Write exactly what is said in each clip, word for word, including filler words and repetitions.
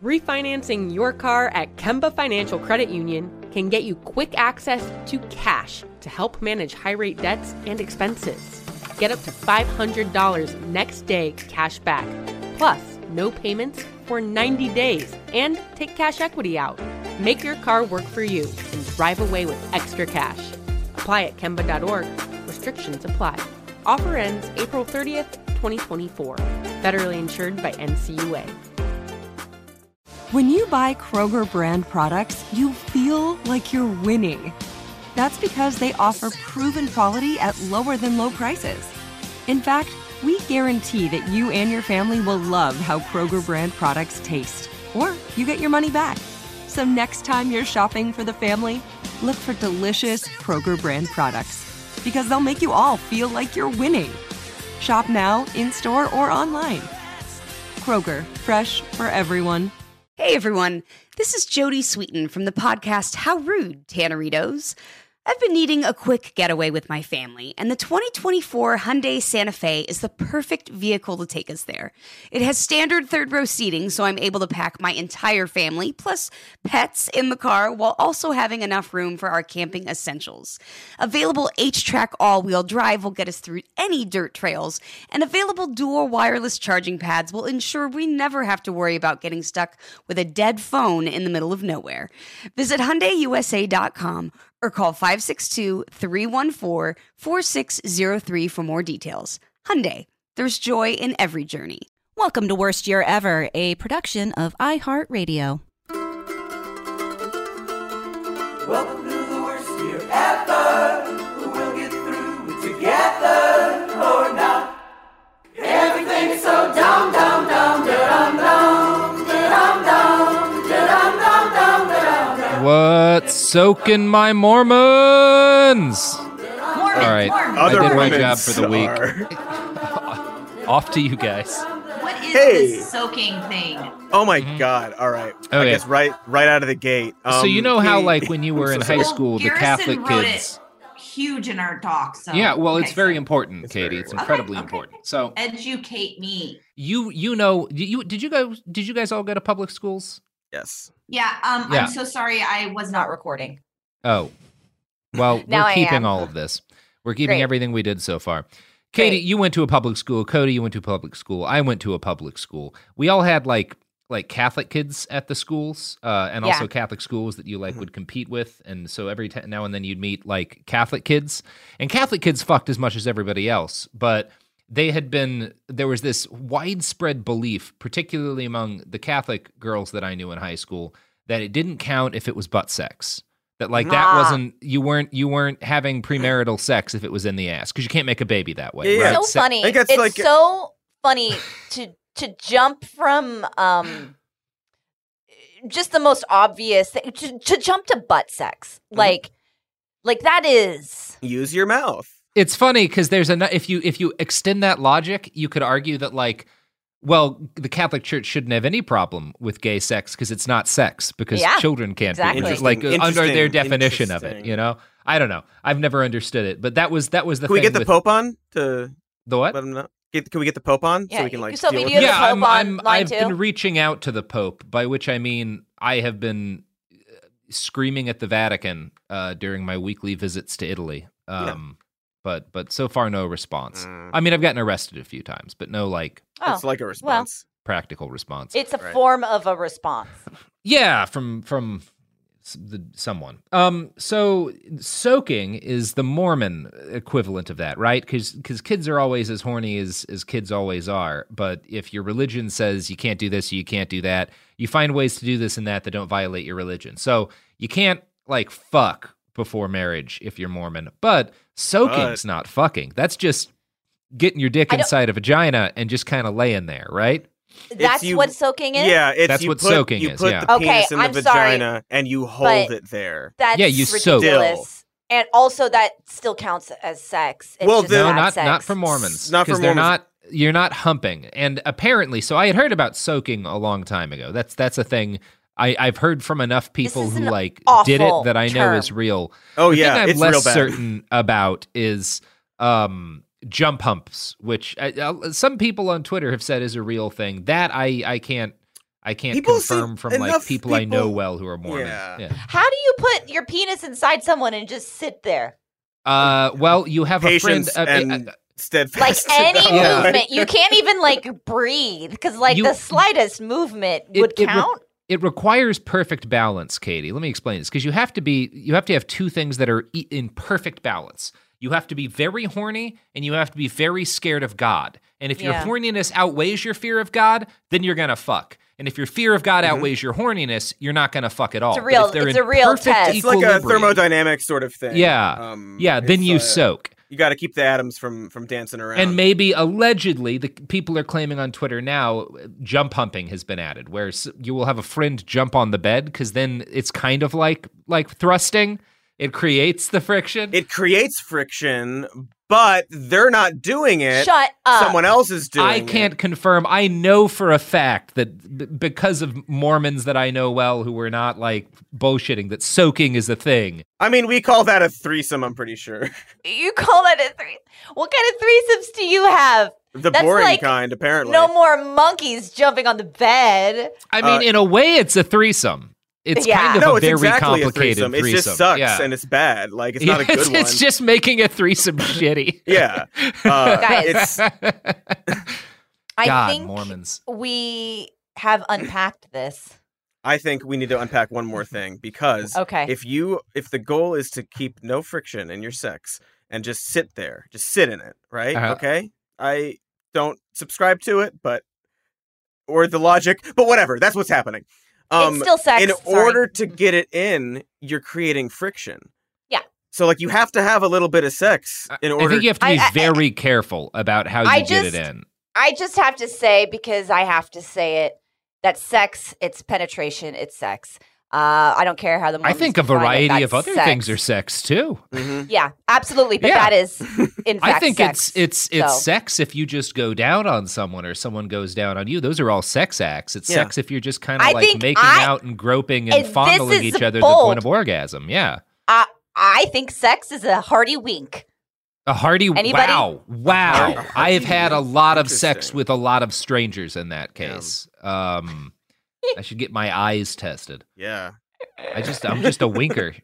Refinancing your car at Kemba Financial Credit Union can get you quick access to cash to help manage high-rate debts and expenses. Get up to five hundred dollars next day cash back, plus no payments for ninety days, and take cash equity out. Make your car work for you and drive away with extra cash. Apply at Kemba dot org. Restrictions apply. Offer ends April thirtieth, twenty twenty-four. Federally insured by N C U A. When you buy Kroger brand products, you feel like you're winning. That's because they offer proven quality at lower than low prices. In fact, we guarantee that you and your family will love how Kroger brand products taste, or you get your money back. So next time you're shopping for the family, look for delicious Kroger brand products, because they'll make you all feel like you're winning. Shop now, in-store, or online. Kroger, fresh for everyone. Hey everyone, this is Jody Sweeten from the podcast How Rude, Tanneritos. I've been needing a quick getaway with my family, and the twenty twenty-four Hyundai Santa Fe is the perfect vehicle to take us there. It has standard third-row seating, so I'm able to pack my entire family, plus pets, in the car, while also having enough room for our camping essentials. Available H-Track all-wheel drive will get us through any dirt trails, and available dual wireless charging pads will ensure we never have to worry about getting stuck with a dead phone in the middle of nowhere. Visit Hyundai U S A dot com or call five six two, three one four, four six zero three for more details. Hyundai, there's joy in every journey. Welcome to Worst Year Ever, a production of iHeartRadio. Welcome to the worst year ever. We'll get through it together or not. Everything is so dumb, dumb, dumb, dumb, dumb, dumb, dumb, dumb, dumb, dumb, dumb. What's soaking my Mormons? Mormon, All right, Mormon. I Other did my Mormons job for the week. are- Off to you guys. What is Hey. this soaking thing? Oh my God! All right, I Okay. guess right, right out of the gate. Um, so you know how, Katie- like, when you were in high Well, school, the Garrison Catholic wrote kids. it huge in our doc. So Yeah, well, okay, it's very so important, It's Katie. very It's important. incredibly Okay, okay. important. So Educate me. you you know you you- did you go did you guys all go to public schools? Yes. Yeah, um, Yeah. I'm so sorry. I was not recording. Oh, well, Now we're I keeping am. all of this. We're keeping Great. everything we did so far. Katie, Great. you went to a public school. Cody, you went to a public school. I went to a public school. We all had like like Catholic kids at the schools, uh, and also Yeah. Catholic schools that you like would compete with. And so every t- now and then you'd meet like Catholic kids, and Catholic kids fucked as much as everybody else, but they had been there was this widespread belief, particularly among the Catholic girls that I knew in high school, that it didn't count if it was butt sex. That like that Ah. wasn't you weren't you weren't having premarital sex if it was in the ass, because you can't make a baby that way. Yeah, yeah. right? So Se- funny. I think It's that's like- so funny to to jump from um just the most obvious thing to, to jump to butt sex. Like like that is Use your mouth. It's funny because there's a if you if you extend that logic, you could argue that like, well, the Catholic Church shouldn't have any problem with gay sex because it's not sex because Yeah, children can't exactly. be like Interesting, under their interesting, definition of it. interesting. You know, I don't know. I've never understood it, but that was that was the Can we thing get the with Pope on to the what? let him know? Get, can we get the Pope on Yeah, so we can like so deal we with do it? the Yeah, Pope I'm, on I'm, line I've two? been reaching out to the Pope, by which I mean I have been uh, screaming at the Vatican uh, during my weekly visits to Italy. Um, But but so far, no response. Mm. I mean, I've gotten arrested a few times, but no like oh, It's like a response. practical response. it's a Right. form of a response. Yeah, from from s- the, someone. Um, so soaking is the Mormon equivalent of that, right? Because kids are always as horny as as kids always are. But if your religion says you can't do this, you can't do that, you find ways to do this and that that don't violate your religion. So you can't like fuck before marriage if you're Mormon, but soaking's But- not fucking. That's just getting your dick I don't- inside a vagina and just kind of laying there, right? That's you- what soaking is? Yeah, it's That's you what put, soaking you is, put yeah. the Okay, penis in the I'm sorry, vagina and you hold but- it there. That's Yeah, you soak. ridiculous. And also that still counts as sex. It's Well, just then- No, bad not sex. not for Mormons. Not for 'cause they're Mormons. not. You're not humping, and apparently, so I had heard about soaking a long time ago. That's that's a thing. I, I've heard from enough people is who an like awful did it that I know term. is real. Oh the yeah, thing I'm it's less real bad. certain about is um, jump humps, which uh, uh, some people on Twitter have said is a real thing. That I I can't I can't People confirm seem- from like enough people, I know people- well who are Mormon. Yeah. Yeah. How do you put your penis inside someone and just sit there? Uh, well, you have Patience a friend. Uh, and uh, steadfast. Like any about it, Yeah. movement, right? you can't even like breathe because like You- the slightest movement It- would it re- count. it requires perfect balance, Katie. Let me explain this because you have to be you have to have two things that are e- in perfect balance. You have to be very horny and you have to be very scared of God. And if Yeah. your horniness outweighs your fear of God, then you're gonna fuck. And if your fear of God Mhm. outweighs your horniness, you're not gonna fuck at all. It's a But real- if they're it's in a real perfect test. It's like a equilibrium- thermodynamic sort of thing. Yeah, Um, yeah. Then it's, you uh, soak. You got to keep the atoms from from dancing around. And maybe allegedly, the people are claiming on Twitter now, jump humping has been added, where s- you will have a friend jump on the bed because then it's kind of like like thrusting. It creates the friction. it creates friction, but they're not doing it. Shut up. Someone else is doing I it. can't confirm. I know for a fact that b- because of Mormons that I know well who were not like bullshitting, that soaking is a thing. I mean, we call that a threesome, I'm pretty sure. You call that a three? What kind of threesomes do you have? The That's boring like kind, apparently. No more monkeys jumping on the bed. I mean, Uh, in a way, it's a threesome. It's Yeah. kind of no, a it's very exactly a complicated threesome. It threesome. just sucks yeah. and it's bad. Like, it's not a good it's, one. it's just making a threesome shitty. Yeah. Uh, Guys. it's, I God, think Mormons. we have unpacked this. I think we need to unpack one more thing because Okay. if you if the goal is to keep no friction in your sex and just sit there, just sit in it, right? Uh-huh. Okay? I don't subscribe to it, but or the logic, but whatever. That's what's happening. Um, it's still sex. in sorry. order to get it in, you're creating friction. Yeah. So like you have to have a little bit of sex in I order. think you have to be I- I- very careful about how you I get just- it in. I just have to say, because I have to say it, that sex, it's penetration, it's sex. Uh, I don't care how the I Mormons think a define it, variety that's of other sex. things are sex too. Mhm. Yeah, absolutely. But Yeah. that is, in fact, I think sex. it's it's it's So- sex if you just go down on someone or someone goes down on you. Those are all sex acts. It's Yeah. sex if you're just kind of I like think making I- out and groping and and this fondling is each other to the bold. point of orgasm. Yeah. I, I think sex is a hearty wink. A hearty Anybody? wow. Wow. Hearty I have had a lot of sex Interesting. with a lot of strangers in that case. Um I should get my eyes tested. Yeah. I just I'm just a winker.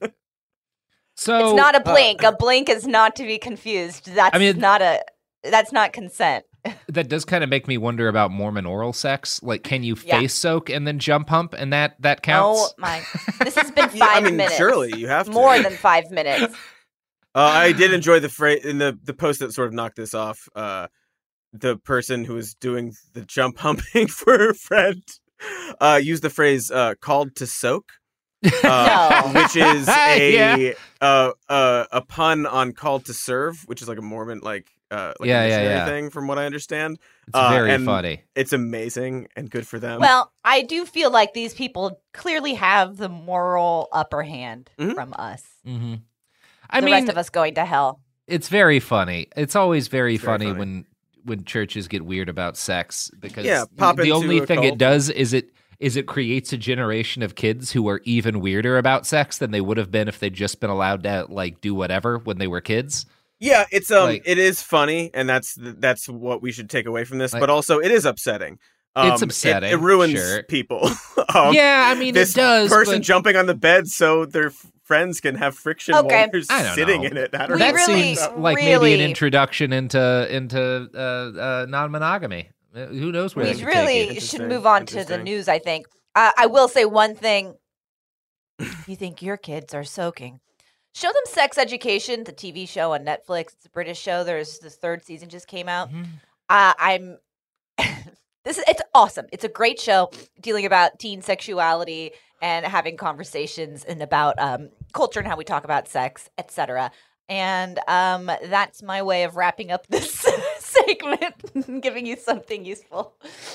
So It's not a uh, blink. a blink is not to be confused. That's I mean- not a. That's not consent. that does kind of make me wonder about Mormon oral sex. Like, can you Yeah. face soak and then jump hump, and that that counts? Oh my! This has been five Yeah, I mean, minutes. surely you have to. More than five minutes. Uh, I did enjoy the phrase in the the post that sort of knocked this off. Uh, the person who was doing the jump humping for her friend uh, used the phrase uh, "called to soak," uh, No. which is a Yeah. uh, uh, a pun on "called to serve," which is like a Mormon like uh, like Yeah, a yeah, missionary yeah. thing, from what I understand. It's Uh, very and funny. It's amazing and good for them. Well, I do feel like these people clearly have the moral upper hand Mhm. from us. hmm I the mean, rest of us going to hell. it's very funny. It's always very, It's very funny, funny. when when churches get weird about sex because Yeah, pop the into only a thing it cult. does is it is it creates a generation of kids who are even weirder about sex than they would have been if they'd just been allowed to like do whatever when they were kids. Yeah, it's um, Like- it is funny, and that's that's what we should take away from this. Like- but also, it is upsetting. Um, It's it- upsetting, It, ruins sure. people. um, yeah, I mean this it does. person but jumping on the bed so their f- friends can have friction Okay. while they're I don't sitting know. in it. I don't We that know. really- seems like maybe really- an introduction into into uh, uh, non-monogamy. Uh, Who knows where We that could really take you. should Interesting, move on to the interesting. news, I think. Uh, I will say one thing. If you think your kids are soaking, show them Sex Education, the T V show on Netflix. It's a British show. There's the third season just came out. Mhm. Uh, I'm. This is it's awesome. It's a great show dealing about teen sexuality and having conversations and about um, culture and how we talk about sex, et cetera. And um, that's my way of wrapping up this segment, and giving you something useful.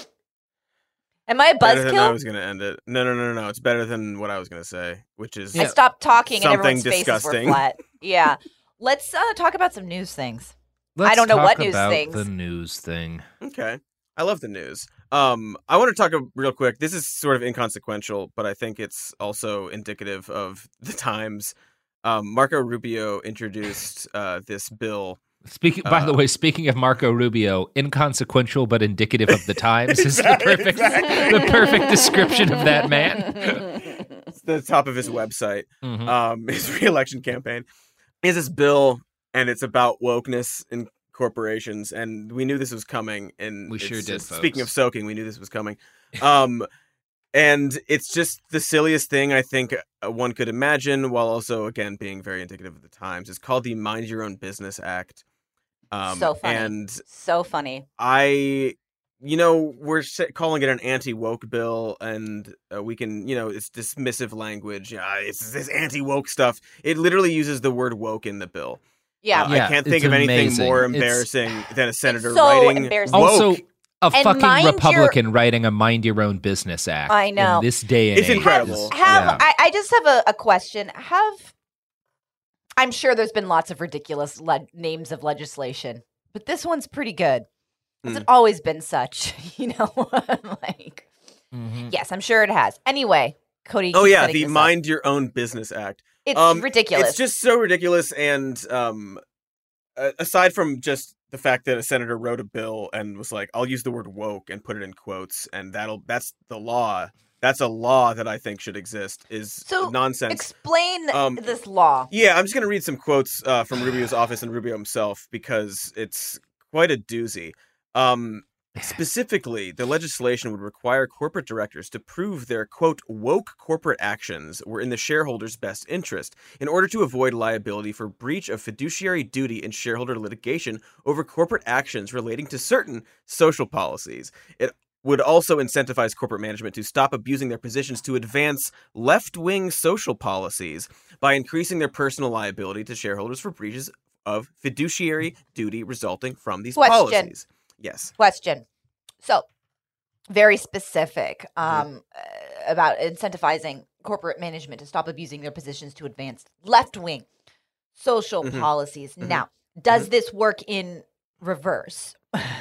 Am I a Better than I buzzkill? was going to end it. No, no, no, no, no. It's better than what I was going to say, which is I stopped talking and Something everyone's faces were disgusting. flat. Yeah. Let's uh, talk about some news things. Let's don't know what talk news about things. The news thing. okay. I love the news. Um, I want to talk a, real quick. This is sort of inconsequential, but I think it's also indicative of the times. Um, Marco Rubio introduced uh, this bill Speaking, by Uh, the way, speaking of Marco Rubio, inconsequential but indicative of the times is the perfect, Exactly. the perfect description of that man. It's the top of his website, Mhm. um, his re-election campaign. He has this bill, and it's about wokeness in corporations, and we knew this was coming. And We sure it's did, just- Speaking of folks. soaking, we knew this was coming. Um, and it's just the silliest thing I think uh, one could imagine, while also, again, being very indicative of the times. It's called the Mind Your Own Business Act. Um, So funny. And So funny. I, you know, we're sa- calling it an anti-woke bill, and uh, we can, you know, it's dismissive language. Yeah, it's this anti-woke stuff. It literally uses the word woke in the bill. Yeah. Uh, Yeah, I can't it's think of anything amazing. more It's- embarrassing than a senator so writing embarrassing. woke. Also, a And fucking mind your- Republican writing a mind your own business act. I know. In this day and It's age incredible. is- Have yeah. I, I just have a, a question. Have I'm sure there's been lots of ridiculous le- names of legislation, but this one's pretty good. Has Mm. it always been such? You know, like Mhm. yes, I'm sure it has. Anyway, Cody. Oh keep yeah, setting the this up. Mind Your Own Business Act. It's Um, ridiculous. It's just so ridiculous, and um, a- aside from just the fact that a senator wrote a bill and was like, "I'll use the word woke and put it in quotes," and that'll that's the law. That's a law that I think should exist. Is So, nonsense. Explain Um, this law. Yeah, I'm just gonna read some quotes uh, from Rubio's office and Rubio himself because it's quite a doozy. Um, specifically, the legislation would require corporate directors to prove their quote woke corporate actions were in the shareholders' best interest in order to avoid liability for breach of fiduciary duty in shareholder litigation over corporate actions relating to certain social policies. It would also incentivize corporate management to stop abusing their positions to advance left-wing social policies by increasing their personal liability to shareholders for breaches of fiduciary duty resulting from these Question. policies. Yes. Question. So, very specific Mm-hmm. um, uh, about incentivizing corporate management to stop abusing their positions to advance left wing social Mhm. policies. Mhm. Now, does this work in reverse?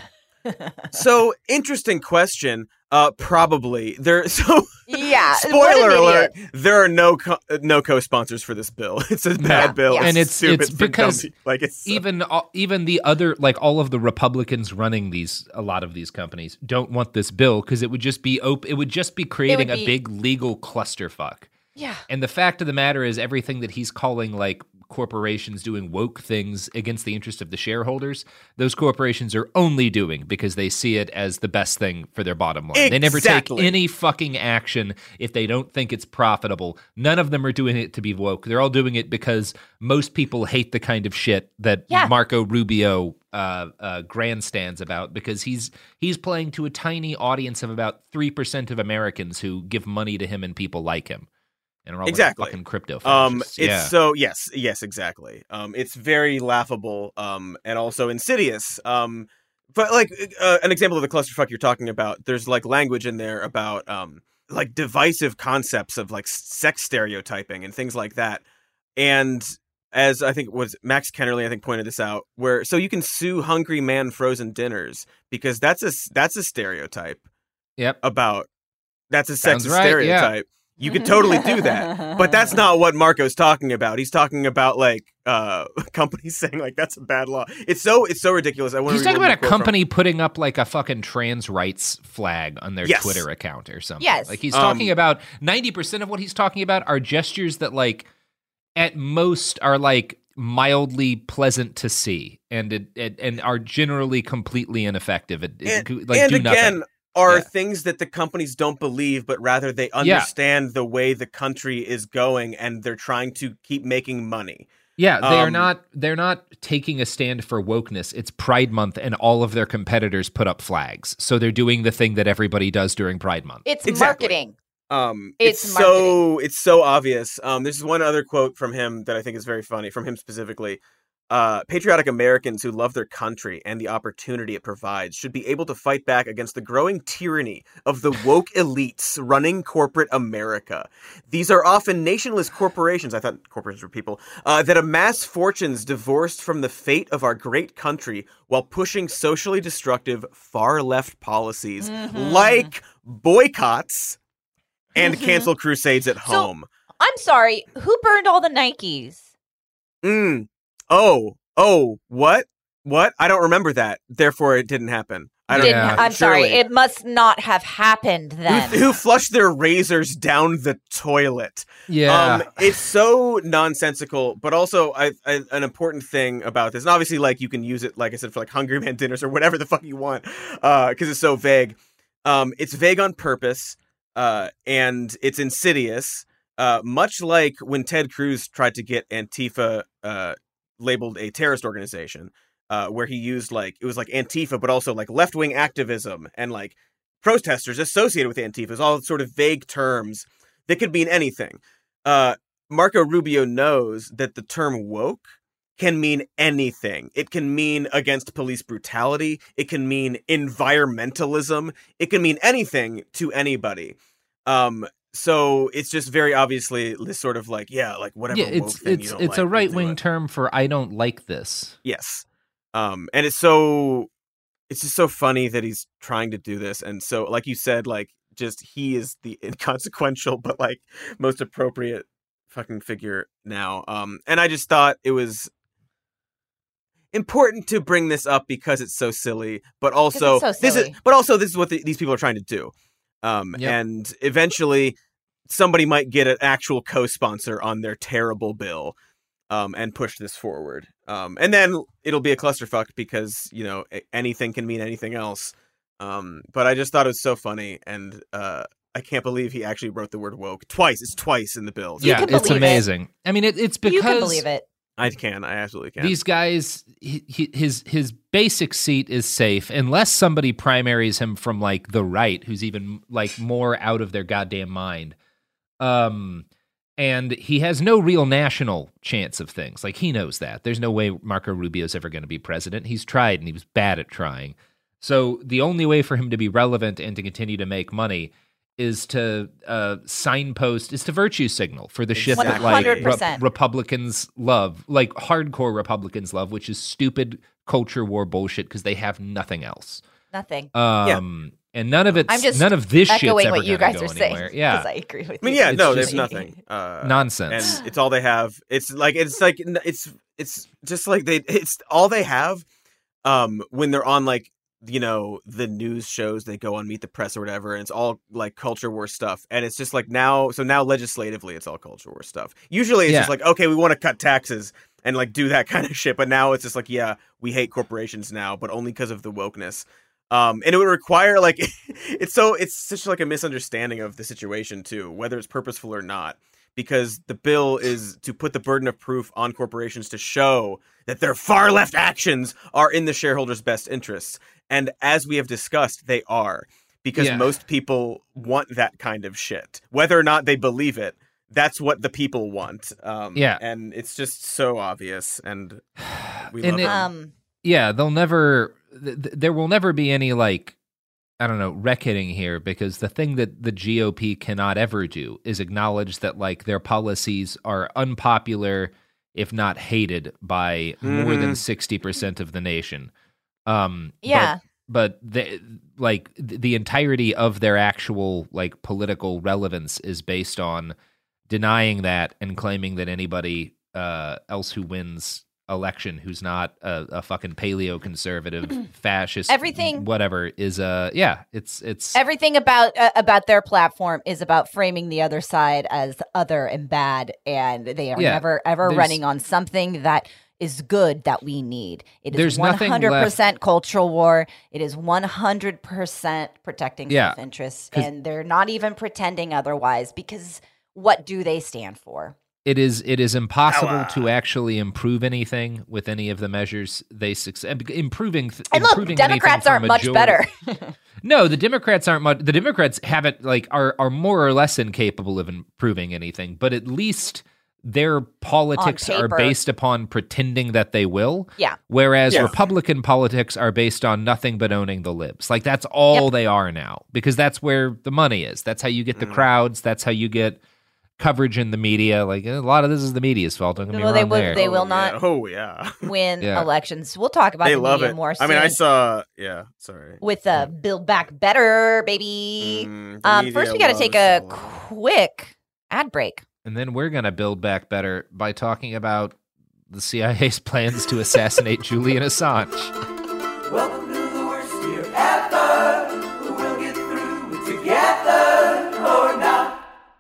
So, interesting question. Uh, probably. There. So, Yeah. what an spoiler idiot. alert: there are no co- uh, no co-sponsors for this bill. It's a bad Yeah, bill, yeah. And it's- stupid it's for because dumb pe- like it's even all- even the other like all of the Republicans running these a lot of these companies don't want this bill because it would just be op- it would just be creating be- a big legal clusterfuck. Yeah. And the fact of the matter is everything that he's calling like corporations doing woke things against the interest of the shareholders, those corporations are only doing because they see it as the best thing for their bottom line. They never take Exactly. any fucking action if they don't think it's profitable. None of them are doing it to be woke. They're all doing it because most people hate the kind of shit that Yeah. Marco Rubio uh, uh, grandstands about because he's he's playing to a tiny audience of about three percent of Americans who give money to him and people like him. And are all Exactly. like fucking crypto Um, fascists. it's yeah. so yes, yes, exactly. Um, it's very laughable, um, and also insidious. Um, but like uh, an example of the clusterfuck you're talking about, there's like language in there about um, like divisive concepts of like sex stereotyping and things like that. And as I think was Max Kennerly, I think pointed this out, where so you can sue Hungry Man Frozen Dinners because that's a that's a stereotype Yep. about that's a Sounds sexist right, yeah. stereotype. You could totally do that. But that's not what Marco's talking about. He's talking about like uh companies saying like that's a bad law. It's so it's so ridiculous. I want He's to talking about a company putting up like a fucking trans rights flag on their Yes. Twitter account or something. Yes. Like he's Um, talking about ninety percent of what he's talking about are gestures that like at most are like mildly pleasant to see and it, it, and are generally completely ineffective. It, it and, could, like and do again nothing. are Yeah. things that the companies don't believe, but rather they understand the way the country is going and they're trying to keep making money. Yeah, they are Um, not they're not taking a stand for wokeness. It's Pride Month and all of their competitors put up flags. So they're doing the thing that everybody does during Pride Month. It's Exactly. marketing. Um, It's it's, so it's so obvious. Um, there's one other quote from him that I think is very funny, from him specifically. Uh, patriotic Americans who love their country and the opportunity it provides should be able to fight back against the growing tyranny of the woke elites running corporate America. These are often nationless corporations, I thought corporations were people, uh, that amass fortunes divorced from the fate of our great country while pushing socially destructive far-left policies like boycotts and cancel crusades at So- home. I'm sorry. Who burned all the Nikes? Mm. Oh, oh, what? What? I don't remember that. Therefore, it didn't happen. I don't. Didn't, Yeah. I'm sorry. Surely. It must not have happened then. Who, who flushed their razors down the toilet? Yeah. Um, it's so nonsensical, but also I, I, an important thing about this, and obviously, like you can use it, like I said, for like Hungry Man dinners or whatever the fuck you want, because it's so vague. Um, it's vague on purpose, uh, and it's insidious. Uh, much like when Ted Cruz tried to get Antifa uh, labeled a terrorist organization. Uh, where he used like it was like Antifa, but also like left wing activism and like protesters associated with Antifa. It's all sort of vague terms that could mean anything. Uh, Marco Rubio knows that the term woke can mean anything. It can mean against police brutality. It can mean environmentalism. It can mean anything to anybody. Um, so it's just very obviously this sort of like yeah, like whatever. Yeah, woke it's thing it's you don't it's like, a we'll right do wing it. term for I don't like this. Yes. Um, and it's so, it's just so funny that he's trying to do this. And so, like you said, like, just he is the inconsequential, but like most appropriate fucking figure now. Um, and I just thought it was important to bring this up because it's so silly, but also, so this is, silly. but also this is what the, these people are trying to do. Um, Yep. and eventually somebody might get an actual co-sponsor on their terrible bill. Um, and push this forward. Um, and then it'll be a clusterfuck because, you know, a- anything can mean anything else. Um, but I just thought it was so funny. And uh, I can't believe he actually wrote the word woke twice. It's twice in the bill. Yeah, can it's believe it. amazing. I mean, it, it's because you can believe it. I can. I absolutely can. these guys, he, he, his his basic seat is safe unless somebody primaries him from like the right, who's even like more out of their goddamn mind. Um. And he has no real national chance of things. Like, he knows that. There's no way Marco Rubio's ever going to be president. He's tried, and he was bad at trying. So the only way for him to be relevant and to continue to make money is to uh, signpost, is to virtue signal for the shit that, like, one hundred Re- percent. Republicans love. Like, hardcore Republicans love, which is stupid culture war bullshit because they have nothing else. Nothing. Um, And none of it's, I'm just none of this shit's echoing ever what you gonna guys go are saying. anywhere. Yeah. Because I agree with you. I mean, yeah, It's no, just- there's nothing. Uh, Nonsense. And it's all they have. It's like, it's like, it's, it's just like they, it's all they have. Um, when they're on like, you know, the news shows, they go on Meet the Press or whatever, and it's all like culture war stuff. And it's just like now, so now legislatively, it's all culture war stuff. Usually it's Yeah. just like, okay, we want to cut taxes and like do that kind of shit. But now it's just like, yeah, we hate corporations now, but only because of the wokeness. Um, and it would require like, it's so, it's such like a misunderstanding of the situation too, whether it's purposeful or not, because the bill is to put the burden of proof on corporations to show that their far left actions are in the shareholders' best interests. And as we have discussed, they are, because Yeah. most people want that kind of shit, whether or not they believe it. That's what the people want. Um, Yeah. And it's just so obvious. And we And love it- them. Um, Yeah, they'll never, th- th- there will never be any, like, I don't know, reckoning here, because the thing that the G O P cannot ever do is acknowledge that, like, their policies are unpopular, if not hated, by more than Mhm. sixty percent of the nation. Um, but- Yeah. But, the, like, th- the entirety of their actual, like, political relevance is based on denying that and claiming that anybody uh, else who wins election who's not a, a fucking paleo conservative fascist Everything- whatever is uh yeah it's it's everything about uh, about their platform is about framing the other side as other and bad, and they are Yeah, never ever there's- running on something that is good that we need. It is There's one nothing hundred percent cultural war. It is one hundred percent protecting Yeah, self-interest, 'cause- and they're not even pretending otherwise, because what do they stand for? it is it is impossible Power. to actually improve anything with any of the measures they succeed improving th- And look, improving anything Democrats for a aren't much majority- better. No, the Democrats aren't much. The Democrats haven't like are are more or less incapable of improving anything. But at least their politics are paper. based upon pretending that they will. Yeah. Whereas Yeah. Republican politics are based on nothing but owning the libs. Like that's all Yep. they are now, because that's where the money is. That's how you get the Mm. crowds. That's how you get coverage in the media. Like a lot of this is the media's fault. Don't get me No, they wrong will- there. they will Oh, not yeah. Oh, yeah. Win Yeah. elections. We'll talk about They the love media it. more I soon. mean, I saw, yeah, sorry. with uh, Build Back Better, baby. Mm, the um, media first, we got to take loves a all of it. quick ad break. And then we're gonna build back better by talking about the C I A's plans to assassinate Julian Assange. Welcome to the worst year ever. We'll get through it together or not.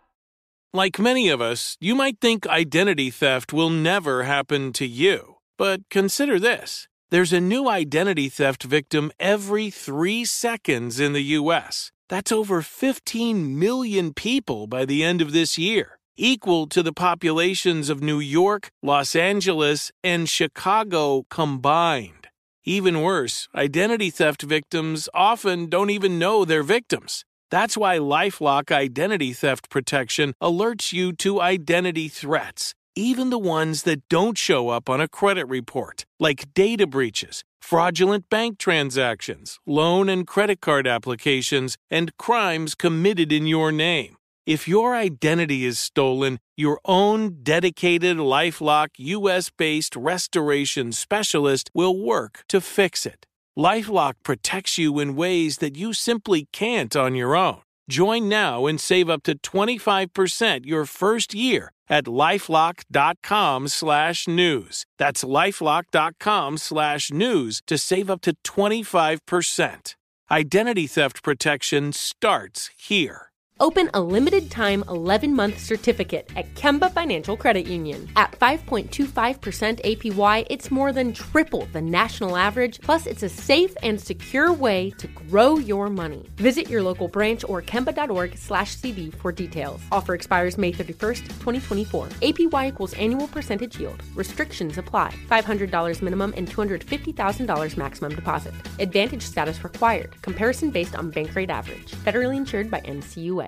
Like many of us, you might think identity theft will never happen to you. But consider this. There's a new identity theft victim every three seconds in the U S. That's over fifteen million people by the end of this year, equal to the populations of New York, Los Angeles, and Chicago combined. Even worse, identity theft victims often don't even know they're victims. That's why LifeLock Identity Theft Protection alerts you to identity threats, even the ones that don't show up on a credit report, like data breaches, fraudulent bank transactions, loan and credit card applications, and crimes committed in your name. If your identity is stolen, your own dedicated LifeLock U S-based restoration specialist will work to fix it. LifeLock protects you in ways that you simply can't on your own. Join now and save up to twenty-five percent your first year at LifeLock.com slash news. That's LifeLock.com slash news to save up to twenty-five percent. Identity theft protection starts here. Open a limited-time eleven-month certificate at Kemba Financial Credit Union. At five point two five percent A P Y, it's more than triple the national average, plus it's a safe and secure way to grow your money. Visit your local branch or kemba.org slash CD for details. Offer expires May thirty-first, twenty twenty-four. A P Y equals annual percentage yield. Restrictions apply. five hundred dollars minimum and two hundred fifty thousand dollars maximum deposit. Advantage status required. Comparison based on bank rate average. Federally insured by N C U A.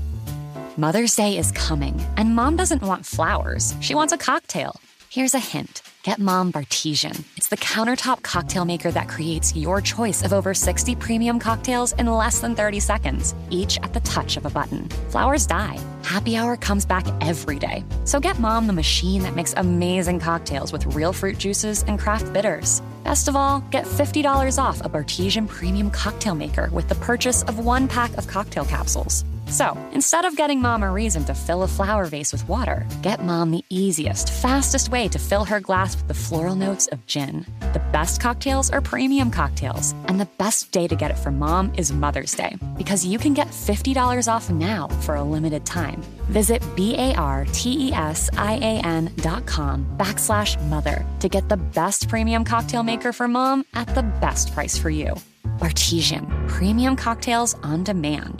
Mother's Day is coming, and Mom doesn't want flowers. She wants a cocktail. Here's a hint. Get Mom Bartesian. It's the countertop cocktail maker that creates your choice of over sixty premium cocktails in less than thirty seconds, each at the touch of a button. Flowers die. Happy Hour comes back every day. So get Mom the machine that makes amazing cocktails with real fruit juices and craft bitters. Best of all, get fifty dollars off a Bartesian premium cocktail maker with the purchase of one pack of cocktail capsules. So, instead of getting Mom a reason to fill a flower vase with water, get Mom the easiest, fastest way to fill her glass with the floral notes of gin. The best cocktails are premium cocktails, and the best day to get it for Mom is Mother's Day, because you can get fifty dollars off now for a limited time. Visit B-A-R-T-E-S-I-A-N dot com backslash mother to get the best premium cocktail maker for Mom at the best price for you. Bartesian, premium cocktails on demand.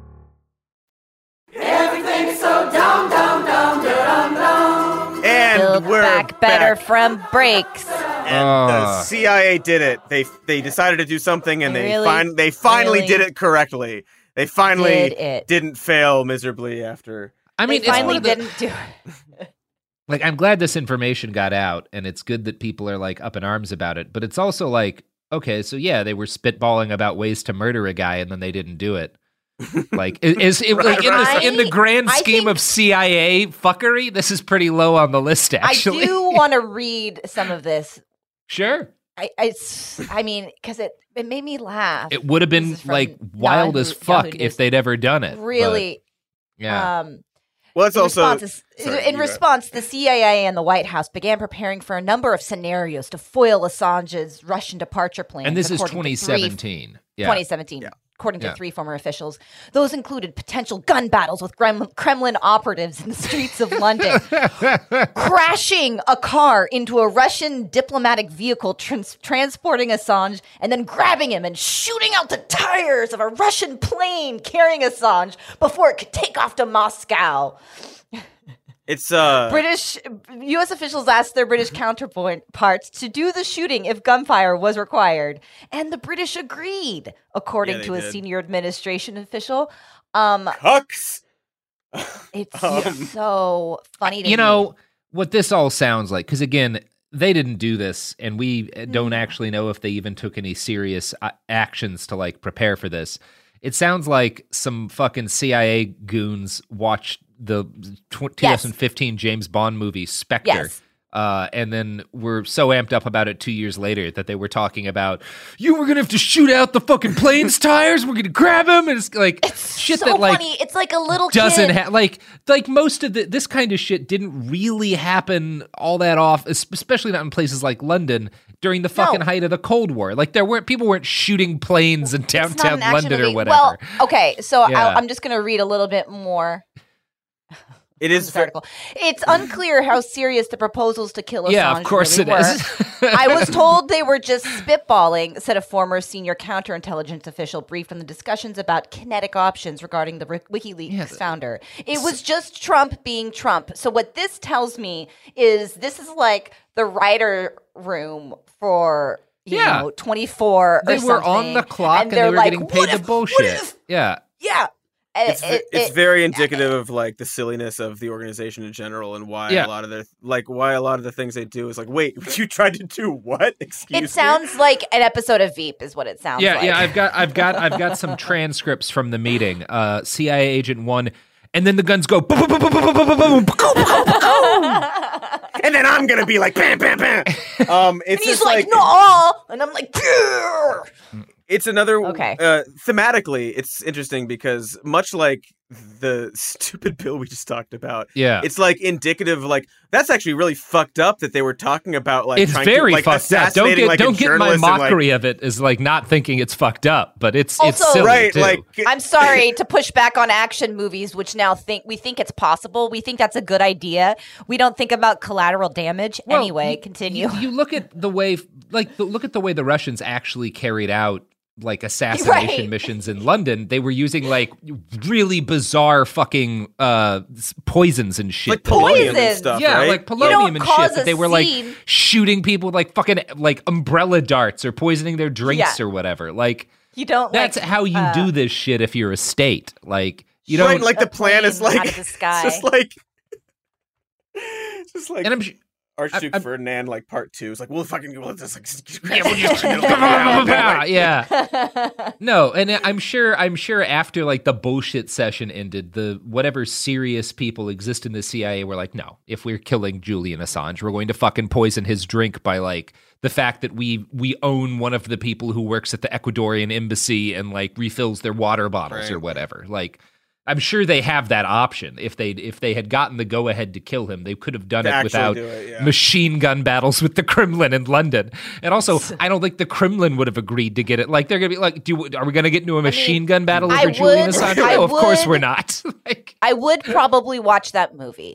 Everything's so dumb, dumb, dumb, dumb, dumb. And Build we're back better back. from breaks. And Ah. the C I A did it. They they decided to do something, and They they really- fin- they finally really did it correctly. They finally Did it. didn't fail miserably after. I mean, They it's finally one of the- didn't do it. like, I'm glad this information got out, and it's good that people are like up in arms about it. But it's also like, okay, so yeah, they were spitballing about ways to murder a guy, and then they didn't do it. Like, is it Right, like in, right. the, in the grand I scheme think- of C I A fuckery? This is pretty low on the list, actually. I do want to read some of this. Sure, I, I, s- I mean, because it, it made me laugh. it would have This been is from like wild Yahoo- as fuck Yahoo if News. they'd ever done it. but, Really, yeah. um, Well, it's in also response, sorry, in you go. response, the C I A and the White House began preparing for a number of scenarios to foil Assange's Russian departure plans. and this is according to twenty three- seventeen. Yeah. twenty seventeen. Yeah. According to Yeah. three former officials, those included potential gun battles with Krem- Kremlin operatives in the streets of London, crashing a car into a Russian diplomatic vehicle trans- transporting Assange, and then grabbing him and shooting out the tires of a Russian plane carrying Assange before it could take off to Moscow. it's uh British U S officials asked their British counterparts to do the shooting if gunfire was required, and the British agreed, according Yeah, they to a did. senior administration official. Um, cucks. it's Um, so funny to You me. know what this all sounds like? Because again, they didn't do this, and we Mm. don't actually know if they even took any serious uh, actions to like prepare for this. It sounds like some fucking C I A goons watched the tw- Yes. twenty fifteen James Bond movie Spectre, Yes. Uh, and then we're so amped up about it two years later that they were talking about, you were going to have to shoot out the fucking plane's tires. We're going to grab him. And it's like It's shit so that like funny. It's like a little doesn't kid. have like like most of the, this kind of shit didn't really happen all that often, especially not in places like London during the fucking No. height of the Cold War. Like there weren't people weren't shooting planes in It's not downtown an action London movie. or whatever. Well, okay, so Yeah. I, I'm just going to read a little bit more. It is This article. It's unclear how serious the proposals to kill Assange Yeah, of course really it were. is. I was told they were just spitballing, said a former senior counterintelligence official briefed on the discussions about kinetic options regarding the Wi- WikiLeaks Yeah, founder. It was just Trump being Trump. So what this tells me is this is like the writer room for you Yeah. know twenty-four. They or were on something, the clock and, and they they're were like, getting "What paid the if- bullshit. what if-" Yeah. Yeah. And It's ve- it- it's it- very indicative of like the silliness of the organization in general and why Yeah. a lot of their like why a lot of the things they do is like, wait, you tried to do what? Excuse me. It sounds like an episode of Veep, is what it sounds Yeah, like. yeah, I've got I've got I've got some transcripts from the meeting. Uh C I A agent one, and then the guns go boom, boom, boom, boom, boom, boom, boom, boom, boom, boom. and then I'm gonna be like bam, bam, bam. Um, it's And he's just like, like, no, and I'm like, "Grr." it's another Okay. uh, thematically. It's interesting because much like the stupid bill we just talked about, Yeah. it's like indicative. Like that's actually really fucked up that they were talking about. Like It's trying very to, like, fucked up. Don't assassinating, get like, a don't get my journalist and, like- mockery of it as like not thinking it's fucked up, but it's it's Also- silly right, too. like I'm sorry to push back on action movies, which now think we think it's possible. We think that's a good idea. We don't think about collateral damage. Well, anyway, you- continue. You, you look at the way, like, the, look at the way the Russians actually carried out like assassination Right. missions in London. They were using like really bizarre fucking uh s- poisons and shit. like polonium and Poison. stuff. yeah, right? like don't polonium and cause shit. That a they were like scene. shooting people with like fucking like umbrella darts or poisoning their drinks Yeah. or whatever. Like You don't. that's like, how you uh, do this shit if you're a state. Like you Right, don't like the a plan is plane like out of the sky. it's just like it's just like and I'm sh- Archduke I- I'm- Ferdinand, like part two. It's like we'll fucking we'll just like yeah, we'll just- yeah. No, and I'm sure I'm sure after like the bullshit session ended, the whatever serious people exist in the C I A were like, no, if we're killing Julian Assange, we're going to fucking poison his drink by like the fact that we we own one of the people who works at the Ecuadorian embassy and like refills their water bottles Right. or whatever. Like I'm sure they have that option. If they if they had gotten the go ahead to kill him, they could have done To it actually without do it, yeah. machine gun battles with the Kremlin in London. And also, I don't think the Kremlin would have agreed to get it. Like they're gonna be like, "Do are we gonna get into a machine gun battle I over Julian would- Assange?" I No, of course would- we're not. Like, I would probably watch that movie.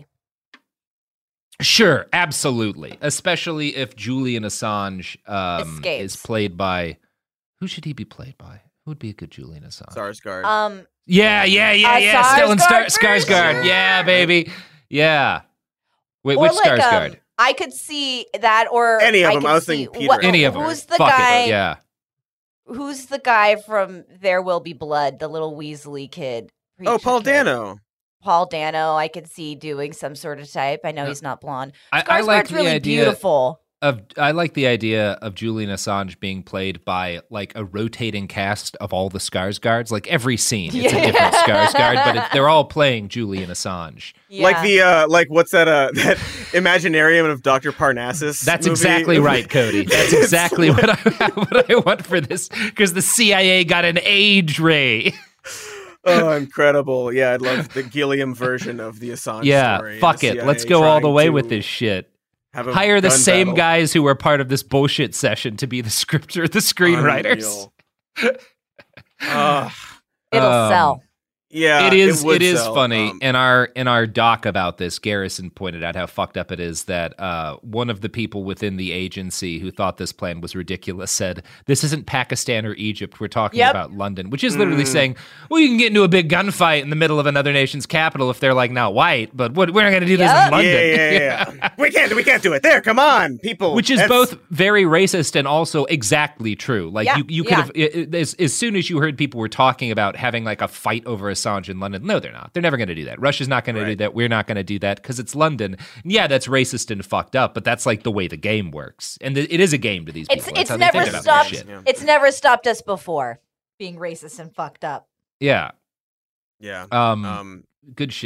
sure, absolutely, especially if Julian Assange um, Escapes. is played by who should he be played by? Who would be a good Julian Assange? Sarsgaard. Um, Yeah, yeah, yeah, Uh, yeah. Stellan Star- Skarsgård Skarsgård. version? Yeah, baby. Yeah. Wait, or which like, Skarsgård? um, I could see that, or Any of I them. could I was see- thinking Peter. what- Any of them. Who's the Fuck it. guy? Yeah. Who's the guy from There Will Be Blood? The little Weasley kid. oh, preacher Paul kid? Dano. Paul Dano. I could see doing some sort of type. I know Yeah. he's not blonde. I, I like Skarsgård's the really idea beautiful. of I like the idea of Julian Assange being played by like a rotating cast of all the Skarsgårds. Like every scene, it's a different Skarsgård, but it, they're all playing Julian Assange. Yeah. Like the uh like what's that uh that Imaginarium of Doctor Parnassus? That's movie? exactly right, Cody. That's It's exactly like- what I what I want for this because the C I A got an age ray. Oh, incredible. Yeah, I'd love the Gilliam version of the Assange Yeah, story. fuck The it. C I A Let's go all the trying way to with this shit. have a Hire the gun same battle. guys who were part of this bullshit session to be the scripter, the screenwriters. Unreal. Ugh. It'll Um, sell. yeah, it is would it is sell. funny. Um, in our in our doc about this, Garrison pointed out how fucked up it is that uh, one of the people within the agency who thought this plan was ridiculous said, "This isn't Pakistan or Egypt. We're talking Yep. about London," which is literally Mm. saying, "Well, you can get into a big gunfight in the middle of another nation's capital if they're like not white, but what, we're not going to do this Yep. in London." Yeah, yeah, yeah. yeah. we can't we can't do it. There, come on, people. Which is That's- both very racist and also exactly true. Like Yeah, you, you could yeah. have i- i- as, as soon as you heard people were talking about having like a fight over Assange in London. No, they're not. They're never going to do that. Russia's not going to do Right. that. We're not going to do that because it's London. And yeah, that's racist and fucked up, but that's like the way the game works, and th- it is a game to these people. It's That's it's how they never think about this stopped. shit. Yeah. It's never stopped us before being racist and fucked up. Yeah. Yeah. Um. Um. good shit.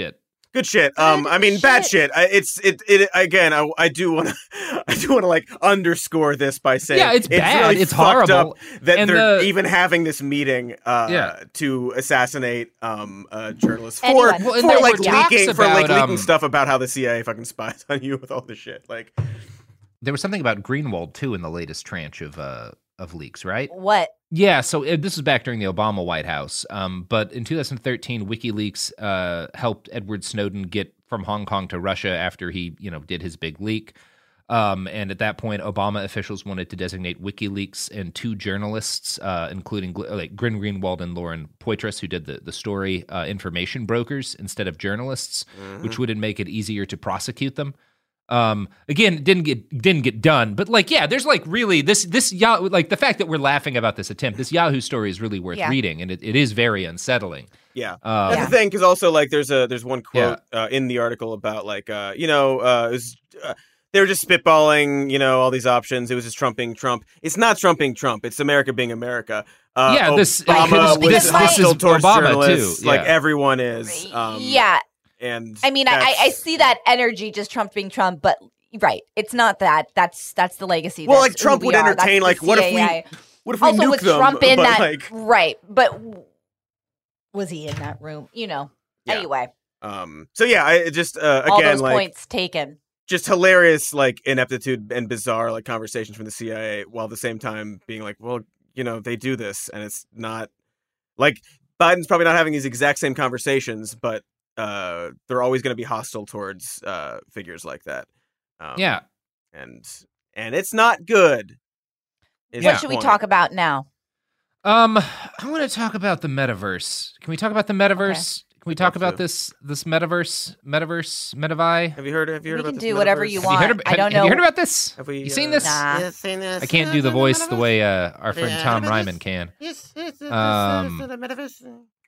Good shit. Um, I mean, bad shit. I, it's it it again. I, I do want to I do want to like underscore this by saying yeah, it's, it's bad. Really it's fucked horrible up that and they're the, even having this meeting uh, yeah. to assassinate um uh, journalists for Anyone. for Well, like talks leaking for about, like leaking um, stuff about how the C I A fucking spies on you with all this shit. Like there was something about Greenwald too in the latest tranche of uh of leaks, right? What? Yeah, so uh, this was back during the Obama White House. Um, but in two thousand thirteen, WikiLeaks uh, helped Edward Snowden get from Hong Kong to Russia after he, you know, did his big leak. Um, and at that point, Obama officials wanted to designate WikiLeaks and two journalists, uh, including like Glenn Greenwald and Lauren Poitras, who did the the story, uh, information brokers instead of journalists, mm-hmm. which would make it easier to prosecute them. Um, again, it didn't get didn't get done, but like, yeah, there's like really this this Yahoo, like the fact that we're laughing about this attempt, this Yahoo story is really worth yeah. reading, and it, it is very unsettling. Yeah, um, that's yeah. the thing, because also like there's a there's one quote yeah. uh, in the article about like uh, you know uh, it was, uh, they were just spitballing, you know, all these options. It was just Trumping Trump. It's not Trumping Trump. It's America being America. Uh, yeah, this Obama this, was this, hostile this is towards Obama journalists, too. Yeah. like everyone is. Um, yeah, and I mean, I, I see that energy, just Trump being Trump, but. Right, it's not that. That's that's the legacy. Well, that's like Trump we would are. entertain. Like, what if we? What if we also nuke with them? Trump in but, that? like, right, but was he in that room? You know. Yeah. Anyway. Um. So yeah, I it just uh, again all those like points taken. Just hilarious, like ineptitude and bizarre, like conversations from the C I A, while at the same time being like, well, you know, they do this, and it's not like Biden's probably not having these exact same conversations, but uh, they're always going to be hostile towards uh, figures like that. Um, yeah. And and it's not good. What should we talk about now? Um, I want to talk about the metaverse. Can we talk about the metaverse? Okay. Can we talk about to. this this metaverse, metaverse, metavi? Have you heard? Have you heard we about can this do whatever metaverse? you want. Have you heard, I don't have, know. Have you heard about this? Have we? You seen uh, this? Nah. Yes, seen this. I can't do the voice the way uh, our friend Yeah. Tom Ryman can. Yes, yes, yes, Um, yes, the metaverse.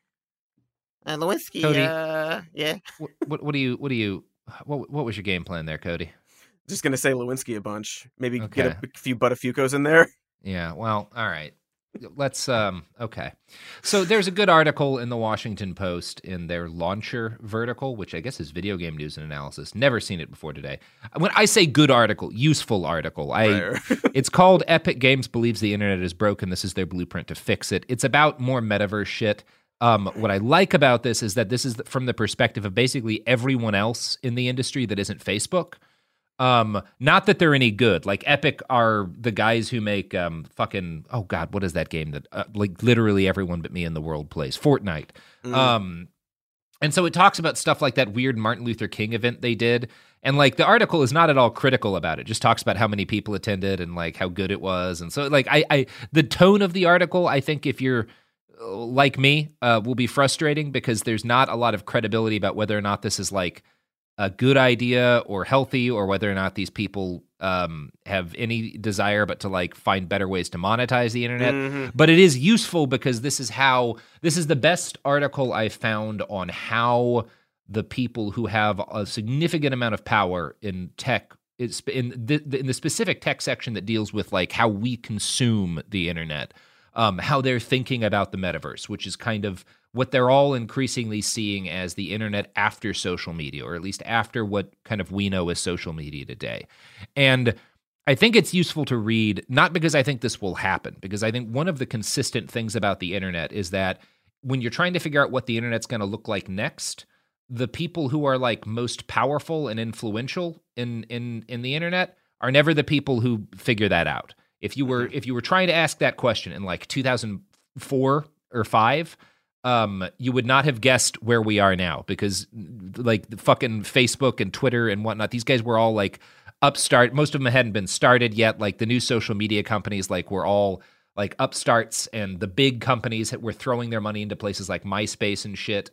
Uh, Lewinsky. Cody. Uh, yeah. What, what what do you what do you what what was your game plan there, Cody? Just gonna say Lewinsky a bunch. Maybe Okay. get a few Buttafuoco's in there. Yeah, well, all right. Let's um okay. So there's a good article in the Washington Post in their launcher vertical, which I guess is video game news and analysis. Never seen it before today. When I say good article, useful article, I Right. it's called Epic Games Believes the Internet is Broken. This is their blueprint to fix it. It's about more metaverse shit. Um, what I like about this is that this is from the perspective of basically everyone else in the industry that isn't Facebook. Um, not that they're any good. Like Epic are the guys who make um fucking oh god, what is that game that uh, like literally everyone but me in the world plays? Fortnite. Mm. Um, and so it talks about stuff like that weird Martin Luther King event they did, and like the article is not at all critical about it. Just talks about how many people attended and like how good it was, and so like I, I the tone of the article, I think if you're like me, uh, will be frustrating because there's not a lot of credibility about whether or not this is like a good idea or healthy, or whether or not these people um, have any desire but to like find better ways to monetize the internet. Mhm. But it is useful because this is how this is the best article I found on how the people who have a significant amount of power in tech, it's in the, in the specific tech section that deals with like how we consume the internet, um, how they're thinking about the metaverse, which is kind of what they're all increasingly seeing as the internet after social media, or at least after what kind of we know as social media today. And I think it's useful to read, not because I think this will happen, because I think one of the consistent things about the internet is that when you're trying to figure out what the internet's going to look like next, the people who are like most powerful and influential in in in the internet are never the people who figure that out. If you were if you were trying to ask that question in like two thousand four or five, um, you would not have guessed where we are now, because like the fucking Facebook and Twitter and whatnot, these guys were all like upstart. Most of them hadn't been started yet. Like the new social media companies, like were all like upstarts, and the big companies that were throwing their money into places like MySpace and shit.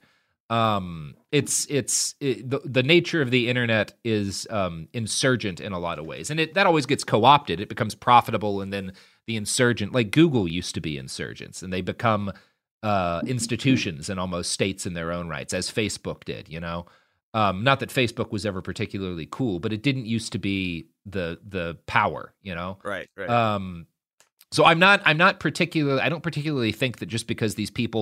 Um, it's it's it, the the nature of the internet is um, insurgent in a lot of ways, and it that always gets co-opted. It becomes profitable, and then the insurgent, like Google used to be insurgents, and they become uh, institutions and almost states in their own rights, as Facebook did. You know, um, not that Facebook was ever particularly cool, but it didn't used to be the the power. You know, Right, right. Um, so I'm not I'm not particularly I don't particularly think that just because these people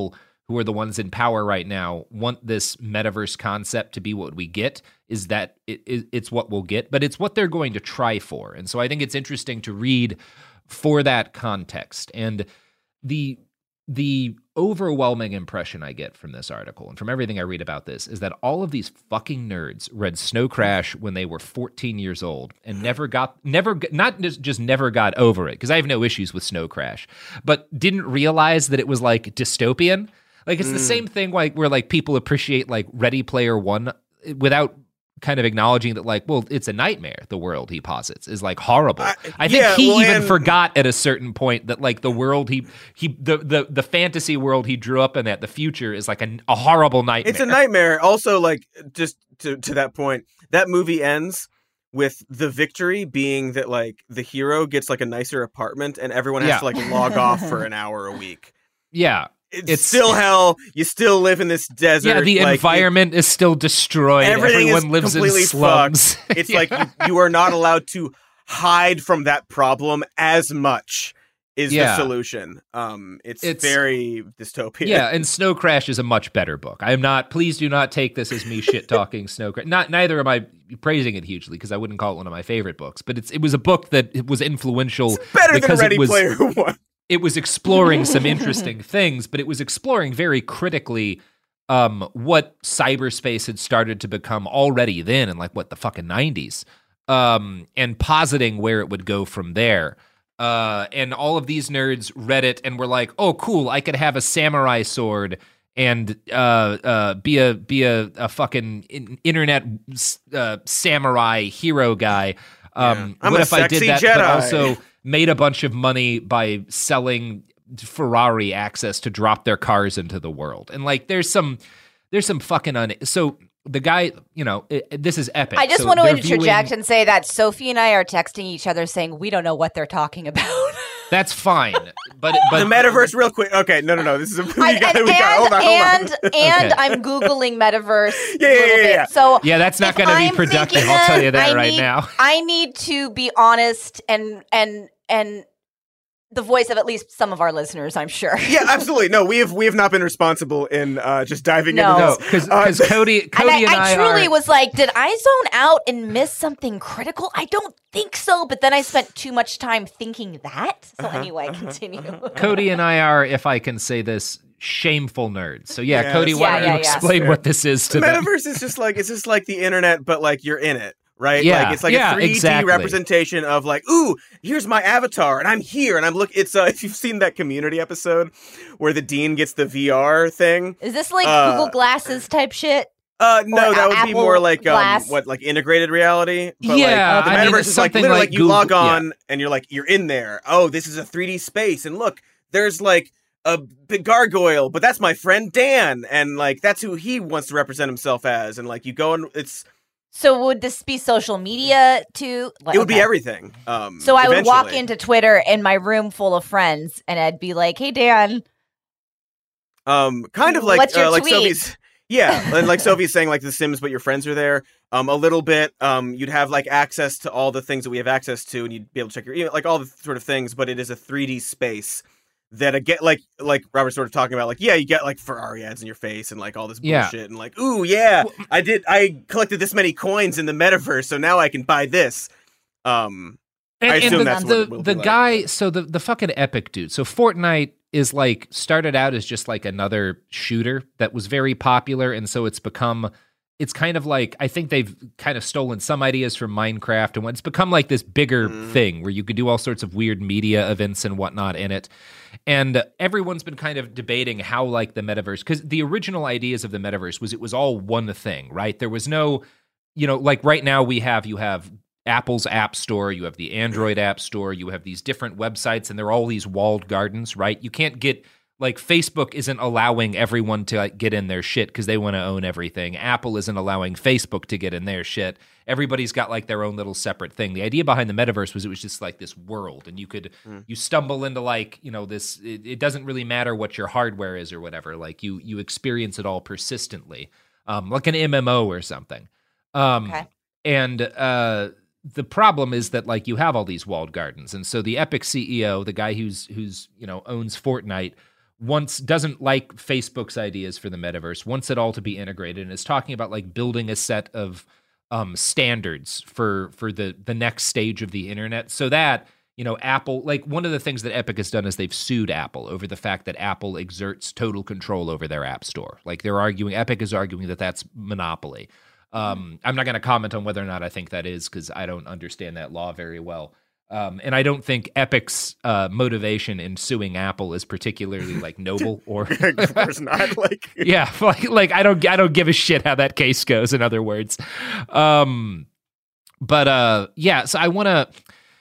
who are the ones in power right now, want this metaverse concept to be what we get, is that it, it, it's what we'll get, but it's what they're going to try for. And so I think it's interesting to read for that context. And the the overwhelming impression I get from this article and from everything I read about this is that all of these fucking nerds read Snow Crash when they were fourteen years old and never got, never, not just, just never got over it, because I have no issues with Snow Crash, but didn't realize that it was like dystopian. Like it's mm. the same thing like where like people appreciate like Ready Player One without kind of acknowledging that like, well, it's a nightmare. The world he posits is like horrible. I, I think yeah, he well, even and... forgot at a certain point that like the world he he the the the fantasy world he drew up in that the future is like a, a horrible nightmare. It's a nightmare. Also, like just to to that point, that movie ends with the victory being that like the hero gets like a nicer apartment and everyone has yeah. to like log off for an hour a week. Yeah. It's, it's still hell. You still live in this desert. Yeah, the like, environment it, is still destroyed. Everything Everyone is lives completely in slums. Fucked. It's yeah. like you, you are not allowed to hide from that problem as much is yeah. the solution. Um, it's, it's very dystopian. Yeah, and Snow Crash is a much better book. I am not, please do not take this as me shit-talking Snow Crash. Not, neither am I praising it hugely, because I wouldn't call it one of my favorite books, but it's it was a book that it was influential. It's better because than Ready it was, Player One. It was exploring some interesting things, but it was exploring very critically um, what cyberspace had started to become already then in like, what, the fucking nineties, um, and positing where it would go from there. Uh, and all of these nerds read it and were like, oh, cool, I could have a samurai sword and uh, uh, be a be a, a fucking in- internet uh, samurai hero guy. Um, yeah. What if I did that, Jedi. but also made a bunch of money by selling Ferrari access to drop their cars into the world? And like, there's some, there's some fucking un. So the guy, you know, it, this is epic. I just so want to viewing... interject and say that Sophie and I are texting each other saying we don't know what they're talking about. That's fine, but but the metaverse, real quick. Okay, no, no, no. This is a movie. I, we got, and, we got, hold on, hold and on. and okay. I'm googling metaverse. Yeah, yeah, yeah, yeah. So yeah, that's not going to be productive. I'll tell you that I right need, now. I need to be honest and and and the voice of at least some of our listeners, I'm sure. Yeah, absolutely. No, we have we have not been responsible in uh, just diving no. into No, this. because uh, Cody, Cody and I, and I, I truly are... was like, did I zone out and miss something critical? I don't think so. But then I spent too much time thinking that. So uh-huh, anyway, uh-huh, continue. uh-huh. Cody and I are, if I can say this, shameful nerds. So yeah, Yes. Cody, why Yeah, don't yeah, you yeah. explain what this is to The them? metaverse is just like it's just like the internet, but like you're in it. Right? Yeah, like it's like yeah, a three D exactly. representation of like, ooh, here's my avatar and I'm here and I'm look it's uh if you've seen that Community episode where the dean gets the V R thing. Is this like uh, Google Glasses type shit? Uh no, Or that would Apple be more like um, Glass? what like integrated reality. But Yeah, like, the I mean, metaverse it's is like something literally like like you Google- log yeah. on and you're like you're in there. Oh, this is a three D space and look, there's like a big gargoyle, but that's my friend Dan and like that's who he wants to represent himself as and like you go and it's So would this be social media too? Like, it would be okay. everything. Um, So I would walk eventually. into Twitter in my room full of friends, and I'd be like, "Hey Dan, Um, kind of like What's your uh, like tweet? Sophie's, yeah, and like Sophie's saying, like The Sims, but your friends are there. Um, a little bit. Um, you'd have like access to all the things that we have access to, and you'd be able to check your email, like all the sort of things. But it is a three D space that again, like like Robert's sort of talking about, like yeah, you get like Ferrari ads in your face and like all this Yeah. bullshit, and like ooh yeah, I did, I collected this many coins in the metaverse, so now I can buy this. Um, And, I and assume the, that's the, what it will the be like. guy, so the, the fucking epic dude. So Fortnite is like started out as just like another shooter that was very popular. And so it's become, it's kind of like, I think they've kind of stolen some ideas from Minecraft and it's become like this bigger Mm. thing where you could do all sorts of weird media events and whatnot in it. And everyone's been kind of debating how like the metaverse, because the original ideas of the metaverse was it was all one thing, right? There was no, you know, like right now we have, you have Apple's App Store, you have the Android App Store, you have these different websites, and they're all these walled gardens, right? You can't get, like, Facebook isn't allowing everyone to like, get in their shit because they want to own everything. Apple isn't allowing Facebook to get in their shit. Everybody's got, like, their own little separate thing. The idea behind the metaverse was it was just, like, this world, and you could, mm. you stumble into, like, you know, this, it, it doesn't really matter what your hardware is or whatever. Like, you you experience it all persistently, um, like an M M O or something. Um, Okay. And, uh, the problem is that like you have all these walled gardens, and so the Epic C E O, the guy who's who's you know owns Fortnite, wants doesn't like Facebook's ideas for the metaverse, wants it all to be integrated, and is talking about like building a set of um, standards for for the the next stage of the internet, so that you know Apple, like one of the things that Epic has done is they've sued Apple over the fact that Apple exerts total control over their app store. Like they're arguing, Epic is arguing that that's monopoly. Um, I'm not going to comment on whether or not I think that is because I don't understand that law very well. Um, and I don't think Epic's uh, motivation in suing Apple is particularly like noble or of course not. Like yeah, like like I don't I don't give a shit how that case goes. In other words, um, but uh, yeah. So I want to.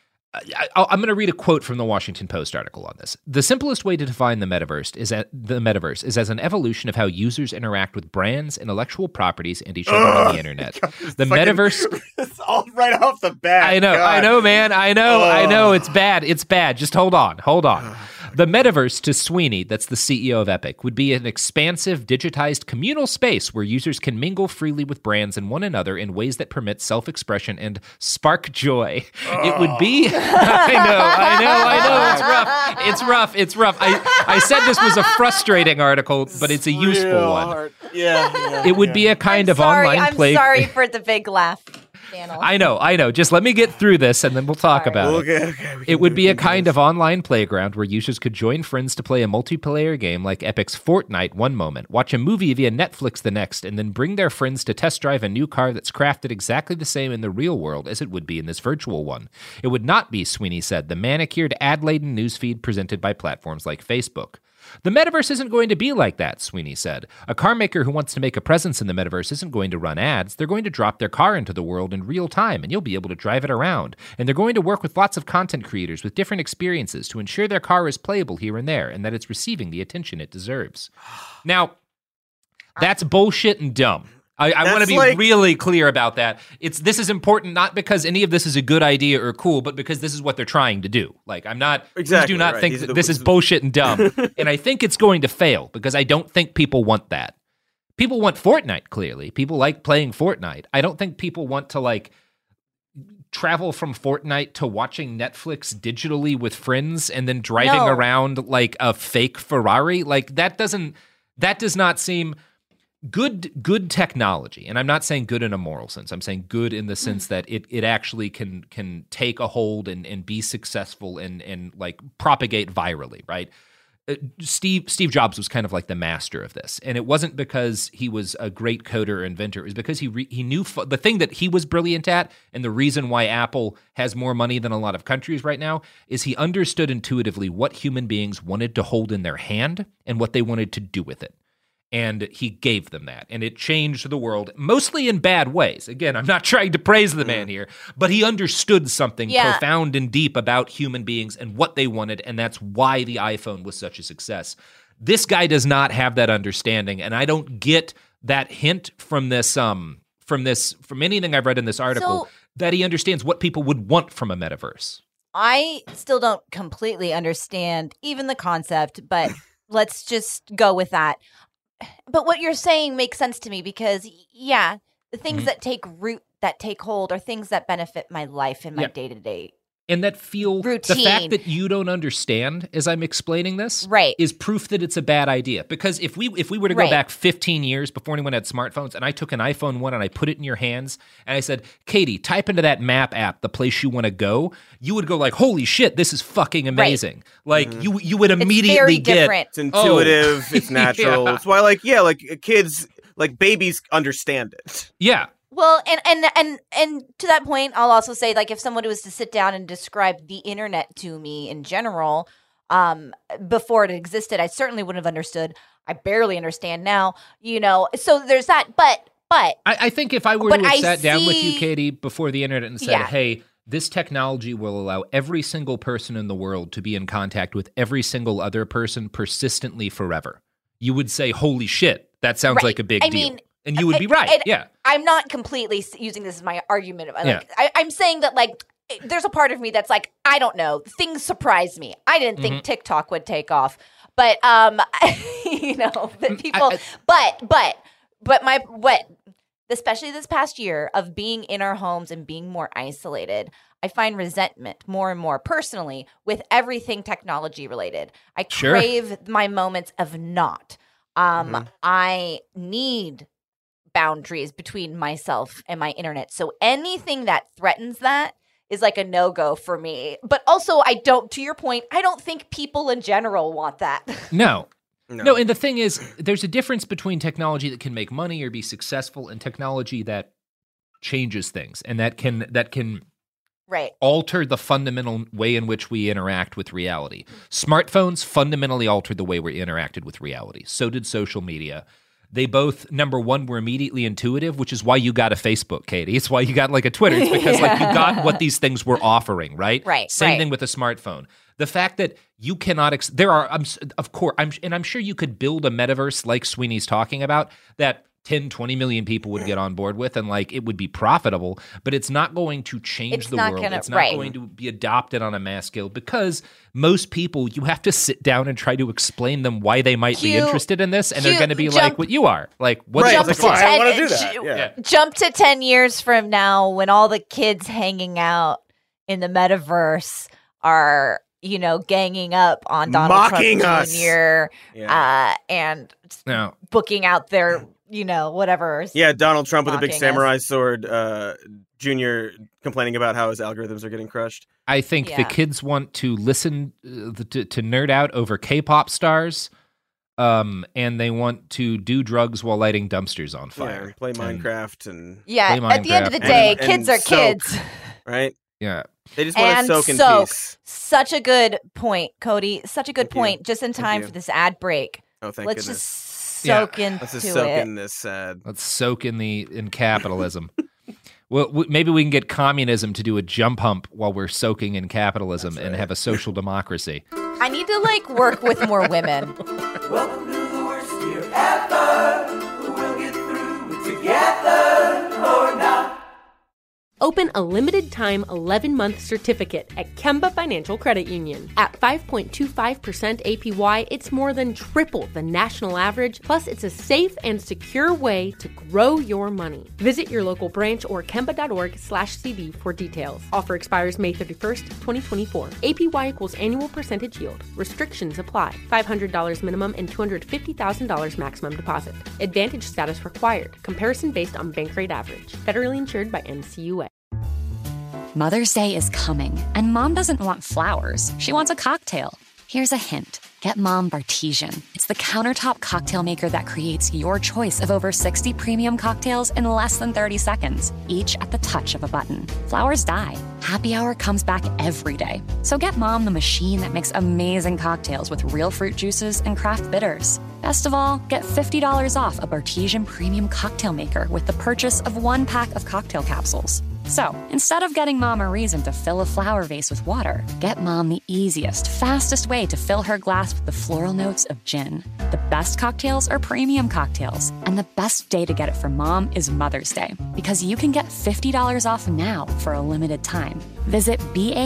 I, I'm going to read a quote from the Washington Post article on this. The simplest way to define the metaverse is at the metaverse is as an evolution of how users interact with brands, intellectual properties, and each other on the internet. God, the fucking, metaverse. It's all right off the bat. I know, God. I know, man. I know, oh. I know. It's bad. It's bad. Just hold on. Hold on. The metaverse to Sweeney, that's the C E O of Epic, would be an expansive, digitized communal space where users can mingle freely with brands and one another in ways that permit self-expression and spark joy. Oh. It would be... I know, I know, I know. It's rough. It's rough. It's rough. I, I said this was a frustrating article, but it's a useful Real one. hard. Yeah, yeah. It would yeah. be a kind I'm of sorry, online I'm play. sorry for the big laugh. Channel. I know, I know. Just let me get through this and then we'll talk Sorry. about Okay, it. okay, we can It would do- be we a can do kind this. of online playground where users could join friends to play a multiplayer game like Epic's Fortnite one moment, watch a movie via Netflix the next, and then bring their friends to test drive a new car that's crafted exactly the same in the real world as it would be in this virtual one. It would not be, Sweeney said, the manicured ad-laden newsfeed presented by platforms like Facebook. The metaverse isn't going to be like that, Sweeney said. A car maker who wants to make a presence in the metaverse isn't going to run ads. They're going to drop their car into the world in real time, and you'll be able to drive it around. And they're going to work with lots of content creators with different experiences to ensure their car is playable here and there, and that it's receiving the attention it deserves. Now, that's bullshit and dumb. I, I want to be like- really clear about that. It's this is important not because any of this is a good idea or cool, but because this is what they're trying to do. Like I'm not Exactly, please do not right. think These are that the- this is bullshit and dumb. And I think it's going to fail because I don't think people want that. People want Fortnite, clearly. People like playing Fortnite. I don't think people want to like travel from Fortnite to watching Netflix digitally with friends and then driving No. around like a fake Ferrari. Like that doesn't that does not seem good good technology. And I'm not saying good in a moral sense. I'm saying good in the sense that it it actually can can take a hold and, and be successful and and like propagate virally, right? Uh, Steve Steve Jobs was kind of like the master of this, and it wasn't because he was a great coder or inventor. It was because he re- he knew fu- the thing that he was brilliant at, and the reason why Apple has more money than a lot of countries right now is he understood intuitively what human beings wanted to hold in their hand and what they wanted to do with it. And he gave them that, and it changed the world, mostly in bad ways. Again, I'm not trying to praise the man here, but he understood something Yeah. profound and deep about human beings and what they wanted, and that's why the iPhone was such a success. This guy does not have that understanding, and I don't get that hint from this, um, from this, from anything I've read in this article, So- that he understands what people would want from a metaverse. I still don't completely understand even the concept, but let's just go with that. But what you're saying makes sense to me because, y- yeah, the things Mhm. that take root, that take hold, are things that benefit my life and my Yeah. day to day. And that feel the Routine. fact that you don't understand as I'm explaining this Right. is proof that it's a bad idea. Because if we if we were to go Right. back fifteen years before anyone had smartphones and I took an iPhone one and I put it in your hands and I said, Katie, type into that map app the place you want to go, you would go like, holy shit, this is fucking amazing. Like you you would immediately very get different. It's intuitive. Oh. It's natural. Yeah. It's why, like, yeah, like kids, like babies, understand it. Yeah. Well, and and and and to that point, I'll also say, like, if someone was to sit down and describe the internet to me in general, um, before it existed, I certainly wouldn't have understood. I barely understand now, you know. So there's that. But but I, I think if I were But to have I sat down with you, see- Katie, before the internet and said, Yeah. hey, this technology will allow every single person in the world to be in contact with every single other person persistently forever, you would say, holy shit, that sounds Right. like a big I deal. mean, and you would be and- right. and Yeah. I'm not completely s- using this as my argument. Like, Yeah. I, I'm saying that, like, there's a part of me that's like, I don't know. Things surprise me. I didn't think Mhm. TikTok would take off, but um, you know, that people. I- but but but my what especially this past year, of being in our homes and being more isolated, I find resentment more and more personally with everything technology related. I Sure. crave my moments of not. Um, Mhm. I need boundaries between myself and my internet. So anything that threatens that is like a no-go for me. But also, I don't, to your point, I don't think people in general want that. No. No. No, and the thing is, there's a difference between technology that can make money or be successful and technology that changes things and that can that can Right. alter the fundamental way in which we interact with reality. Smartphones fundamentally altered the way we interacted with reality. So did social media. They both, number one, were immediately intuitive, which is why you got a Facebook, Katie. It's why you got like a Twitter. It's because like you got what these things were offering, right? Right, Same right. thing with a smartphone. The fact that you cannot, ex- there are, I'm, s- of course, I'm, and I'm sure you could build a metaverse like Sweeney's talking about that ten, twenty million people would get on board with and like it would be profitable, but it's not going to change It's the not world. gonna- it's not right. going to be adopted on a mass scale because most people, you have to sit down and try to explain them why they might be Cue- interested in this, and they're cue- going to be jump- like what you are. Like, what Right, the it's like, fuck? I wanna do ten- that, ju- yeah. Jump to ten years from now when all the kids hanging out in the metaverse are, you know, ganging up on Donald Mocking Trump us. Junior Yeah. Uh, and No. booking out their, you know, whatever. Yeah, Donald Trump with a big Mocking us. samurai sword, uh, Junior complaining about how his algorithms are getting crushed. I think the Yeah. kids want to listen uh, to, to nerd out over K-pop stars, um, and they want to do drugs while lighting dumpsters on Yeah, fire. and play And- Minecraft and Yeah, Play at the end of the Minecraft day, and- kids and are soak. kids. right. Yeah. They just want to And soak in soak. peace. Such a good point, Cody. Such a good Thank you. point. Just in Thank time you. for this ad break. Oh, thank Let's goodness. just Yeah. soak into Let's just soak it. in this sad. Let's soak in the in capitalism. Well, w- maybe we can get communism to do a jump hump while we're soaking in capitalism That's and right. have a social democracy. I need to like work with more women. Welcome to the worst year ever. We'll get through it together or not. Open a limited time eleven month certificate at Kemba Financial Credit Union. At five point two five percent A P Y, it's more than triple the national average, plus it's a safe and secure way to grow your money. Visit your local branch or kemba.org slash CD for details. Offer expires May thirty-first, twenty twenty-four. A P Y equals annual percentage yield. Restrictions apply. five hundred dollars minimum and two hundred fifty thousand dollars maximum deposit. Advantage status required. Comparison based on bank rate average. Federally insured by N C U A. Mother's Day is coming, and mom doesn't want flowers. She wants a cocktail. Here's a hint. Get Mom Bartesian. It's the countertop cocktail maker that creates your choice of over sixty premium cocktails in less than thirty seconds, each at the touch of a button. Flowers die. Happy Hour comes back every day. So get Mom the machine that makes amazing cocktails with real fruit juices and craft bitters. Best of all, get fifty dollars off a Bartesian premium cocktail maker with the purchase of one pack of cocktail capsules. So, instead of getting Mom a reason to fill a flower vase with water, get Mom the easiest, fastest way to fill her glass with the floral notes of gin. The best cocktails are premium cocktails, and the best day to get it for Mom is Mother's Day, because you can get fifty dollars off now for a limited time. Visit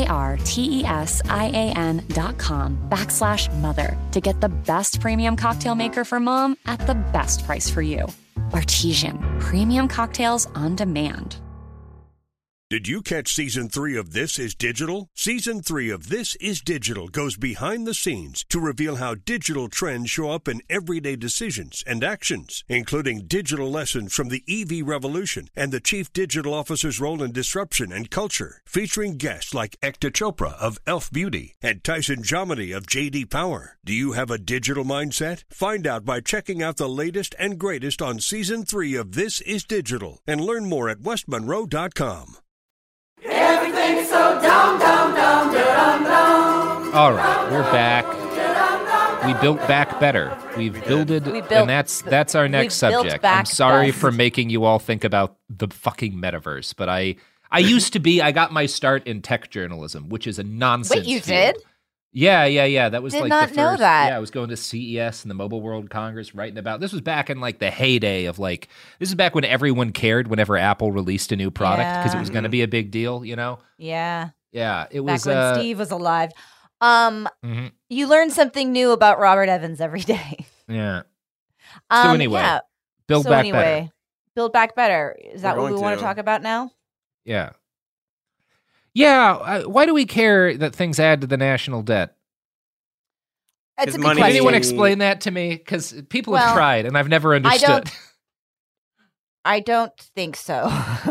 B-A-R-T-E-S-I-A-N dot com backslash mother to get the best premium cocktail maker for Mom at the best price for you. Bartesian, premium cocktails on demand. Did you catch season three of This Is Digital? Season three of This Is Digital goes behind the scenes to reveal how digital trends show up in everyday decisions and actions, including digital lessons from the E V revolution and the chief digital officer's role in disruption and culture, featuring guests like Ekta Chopra of Elf Beauty and Tyson Jominy of J D Power. Do you have a digital mindset? Find out by checking out the latest and greatest on season three of This Is Digital and learn more at west monroe dot com. Everything is so dumb, dumb, dumb, dumb, dumb. All right, we're back. We built back better. We've builded, We built- and that's that's our next we built subject. back I'm sorry best. for making you all think about the fucking metaverse, but I I used to be. I got my start in tech journalism, which is a nonsense. Wait, you field. did? Yeah, yeah, yeah. That was Did like not the know first, that. Yeah, I was going to C E S and the Mobile World Congress, writing about. This was back in like the heyday of like. This is back when everyone cared whenever Apple released a new product because Yeah. it was going to be a big deal. You know? Yeah. Yeah, it Back was. when uh, Steve was alive. Um, mhm, you learn something new about Robert Evans every day. yeah. Um, anyway, yeah. Build so back anyway, better. Build Back Better. Is that We're what we going want to. to talk about now? Yeah. Yeah. Uh, why do we care that things add to the national debt? It's a good money- Can question. anyone explain that to me? Because people have Well, tried, and I've never I understood. don't. I don't think so.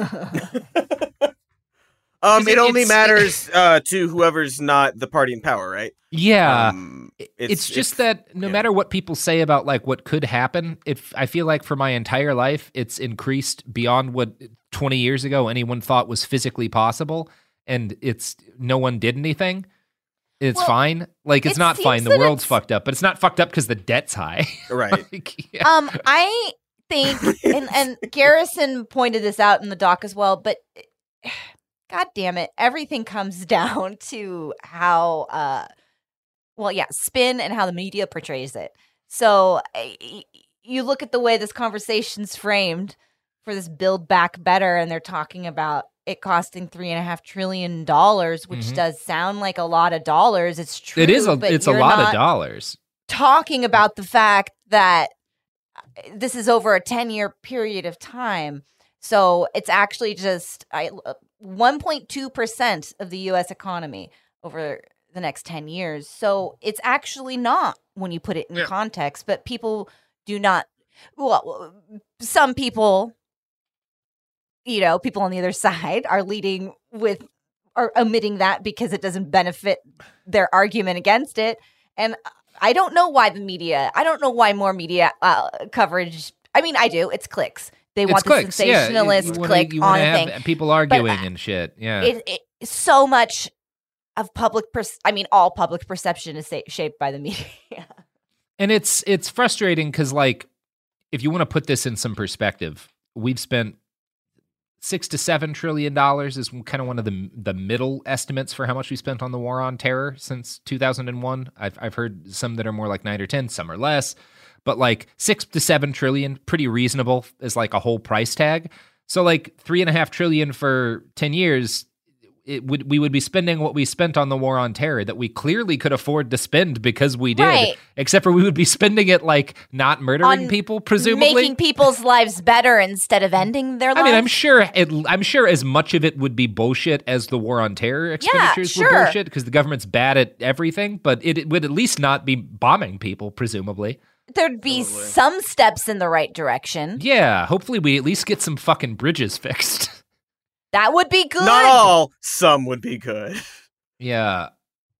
Um, 'Cause it it- only it's- matters uh, to whoever's not the party in power, right? Yeah. Um, It- it's, it's, just if- that no yeah. matter what people say about like what could happen, if I feel like for my entire life it's increased beyond what twenty years ago anyone thought was physically possible, and it's no one did anything. It's Well, fine. Like it's it not fine. seems The that world's it's- fucked up, but it's not fucked up because the debt's high. Right. Like, yeah. um, I think, and, and Garrison pointed this out in the doc as well, but God damn it, everything comes down to how, uh, well, yeah, spin and how the media portrays it. So y- y- you look at the way this conversation's framed for this Build Back Better, and they're talking about it costing three and a half trillion dollars, which Mhm. does sound like a lot of dollars. It's true. It is a but it's a you're lot of not dollars. talking about the fact that this is over a ten-year period of time. So it's actually just I, one point two percent of the U S economy over the next ten years. So it's actually not when you put it in Yeah. context, but people do not, well, some people, you know, people on the other side are leading with, are omitting that because it doesn't benefit their argument against it. And I don't know why the media, I don't know why more media uh, coverage, I mean, I do, it's clicks. They It's want the clicks, yeah. You- sensationalist you wanna- click you on wanna a have thing. people arguing But, uh, and shit. Yeah. It, it, so much of public, per- I mean, all public perception is sa- shaped by the media. And it's it's frustrating because, like, if you want to put this in some perspective, we've spent six to seven trillion dollars is kind of one of the the middle estimates for how much we spent on the war on terror since two thousand one. I've I've heard some that are more like nine or ten, some are less, but like six to seven trillion, pretty reasonable as like a whole price tag. So like three and a half trillion for ten years. It would we would be spending what we spent on the war on terror that we clearly could afford to spend because we did, Right. except for we would be spending it like not murdering On people, presumably. Making people's lives better instead of ending their lives. I mean, I'm sure it, I'm sure as much of it would be bullshit as the war on terror expenditures were sure. bullshit because the government's bad at everything, but it, it would at least not be bombing people, presumably. There'd be some steps in the right direction. Yeah, hopefully we at least get some fucking bridges fixed. That would be good. Not all, some would be good. Yeah.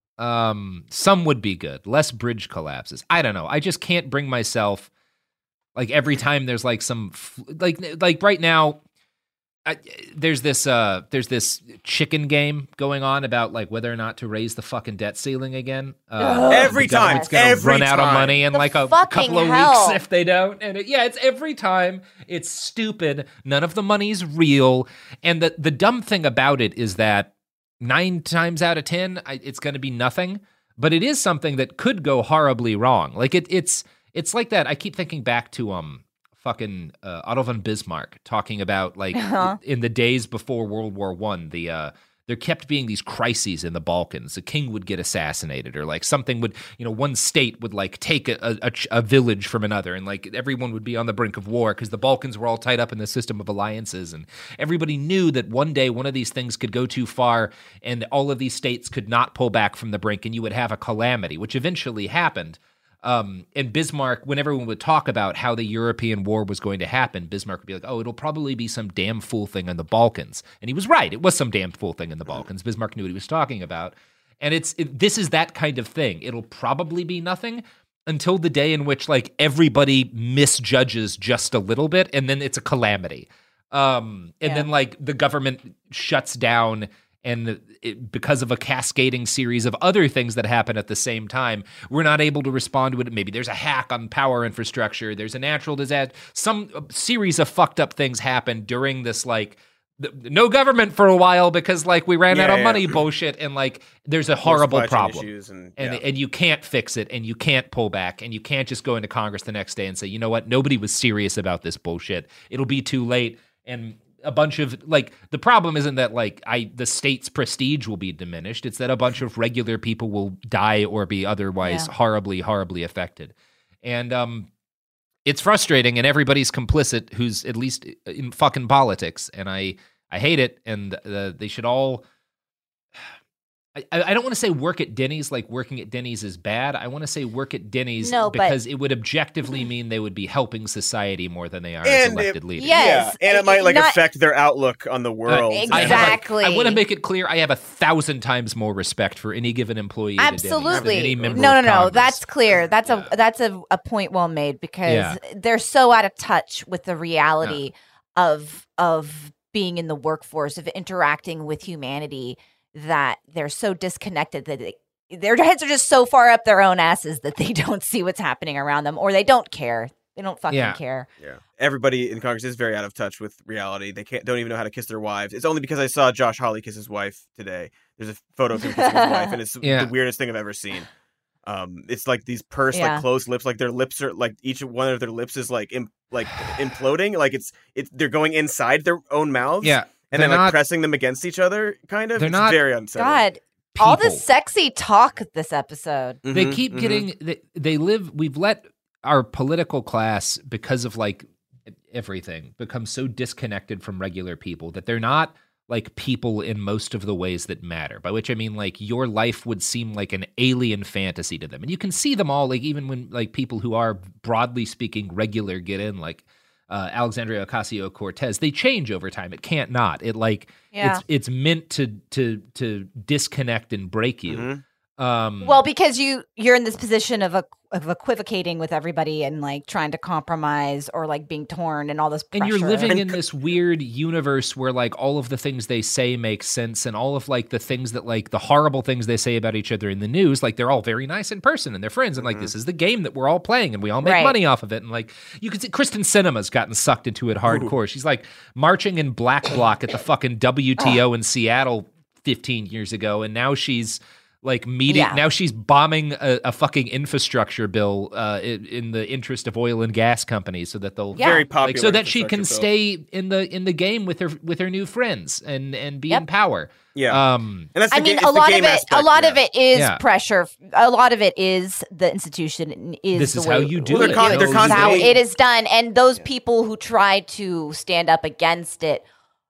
Um, some would be good. Less bridge collapses. I don't know. I just can't bring myself like every time there's like some f- like like right now I, there's this uh there's this chicken game going on about like whether or not to raise the fucking debt ceiling again. Uh, Every the government's time. gonna Every run out of time. money in The like a fucking couple of hell. weeks if they don't. And it, yeah, it's every time. It's stupid. None of the money's real. And the the dumb thing about it is that nine times out of ten, I, it's going to be nothing. But it is something that could go horribly wrong. Like it, it's it's like that. I keep thinking back to um fucking uh, Otto von Bismarck talking about like Uh-huh. in the days before World War One, the uh, there kept being these crises in the Balkans. The king would get assassinated, or like something would, you know, one state would like take a, a, a village from another, and like everyone would be on the brink of war because the Balkans were all tied up in the system of alliances, and everybody knew that one day one of these things could go too far, and all of these states could not pull back from the brink, and you would have a calamity, which eventually happened. Um, and Bismarck, when everyone would talk about how the European war was going to happen, Bismarck would be like, oh, it'll probably be some damn fool thing in the Balkans. And he was right. It was some damn fool thing in the Balkans. Bismarck knew what he was talking about. And it's it, this is that kind of thing. It'll probably be nothing until the day in which like everybody misjudges just a little bit, and then it's a calamity. Um, and Yeah. then like the government shuts down, and it, because of a cascading series of other things that happen at the same time, we're not able to respond to it. Maybe there's a hack on power infrastructure. There's a natural disaster. Some uh, series of fucked up things happen during this, like, th- no government for a while because, like, we ran Yeah, out of yeah. money bullshit. And, like, there's a More horrible supply chain problem. issues and, And, yeah. and you can't fix it, and you can't pull back, and you can't just go into Congress the next day and say, you know what, nobody was serious about this bullshit. It'll be too late. And a bunch of like the problem isn't that like I the state's prestige will be diminished. It's that a bunch of regular people will die or be otherwise Yeah. horribly, horribly affected. And um it's frustrating, and everybody's complicit who's at least in fucking politics, and I I hate it, and uh, they should all. I, I don't want to say work at Denny's like working at Denny's is bad. I want to say work at Denny's No, but- because it would objectively mean they would be helping society more than they are as And elected it- leaders. Yes. Yeah, and it might like Not- affect their outlook on the world. Uh, and- I have, like- Exactly. I want to make it clear I have a thousand times more respect for any given employee at Denny's than Absolutely. any member No, no, of no. Congress. That's clear. That's Yeah. a that's a, a point well made because Yeah. they're so out of touch with the reality of of being in the workforce, of interacting with humanity, that they're so disconnected that they, their heads are just so far up their own asses that they don't see what's happening around them, or they don't care. They don't fucking Yeah. care. Yeah, everybody in Congress is very out of touch with reality. They can't don't even know how to kiss their wives. It's only because I saw Josh Hawley kiss his wife today. There's a photo of him kissing his wife, and it's Yeah. the weirdest thing I've ever seen. Um, it's like these pursed, Yeah. like closed lips, like their lips are like each one of their lips is like Im- like imploding, like it's it's they're going inside their own mouths. Yeah, and they're then like not- pressing them against each other, kind of. They're It's not- very unsettling. God, all People. this sexy talk this episode. They Mhm, keep mhm. getting they, they live we've let our political class, because of like everything, become so disconnected from regular people that they're not like people in most of the ways that matter, by which I mean like your life would seem like an alien fantasy to them. And you can see them all, like even when like people who are broadly speaking regular get in, like uh, Alexandria Ocasio-Cortez, they change over time. It can't not. It like Yeah. it's it's meant to to to disconnect and break you. Mhm. Um, Well, because you you're in this position of a, of equivocating with everybody and like trying to compromise or like being torn and all this pressure. and you're living And in c- this weird universe where like all of the things they say make sense, and all of like the things that like the horrible things they say about each other in the news, like they're all very nice in person and they're friends, and like this is the game that we're all playing and we all make Right. money off of it. And like you can see Kristen Sinema's gotten sucked into it hardcore. She's like marching in black bloc at the fucking W T O in Seattle fifteen years ago, and now she's like meeting. Yeah. Now she's bombing a, a fucking infrastructure bill uh, in, in the interest of oil and gas companies, so that they'll Yeah. Very popular, like so that she can infrastructure bill. stay in the in the game with her with her new friends and and be Yep. in power. Yeah, Um, and that's the I mean, ga- it's a the lot game of it. aspect, a lot yeah. of it is Yeah. pressure. A lot of it is the institution. Is This the is way how you do Well, it. they're con- you they're know, This is how constantly- it is done, and those people who try to stand up against it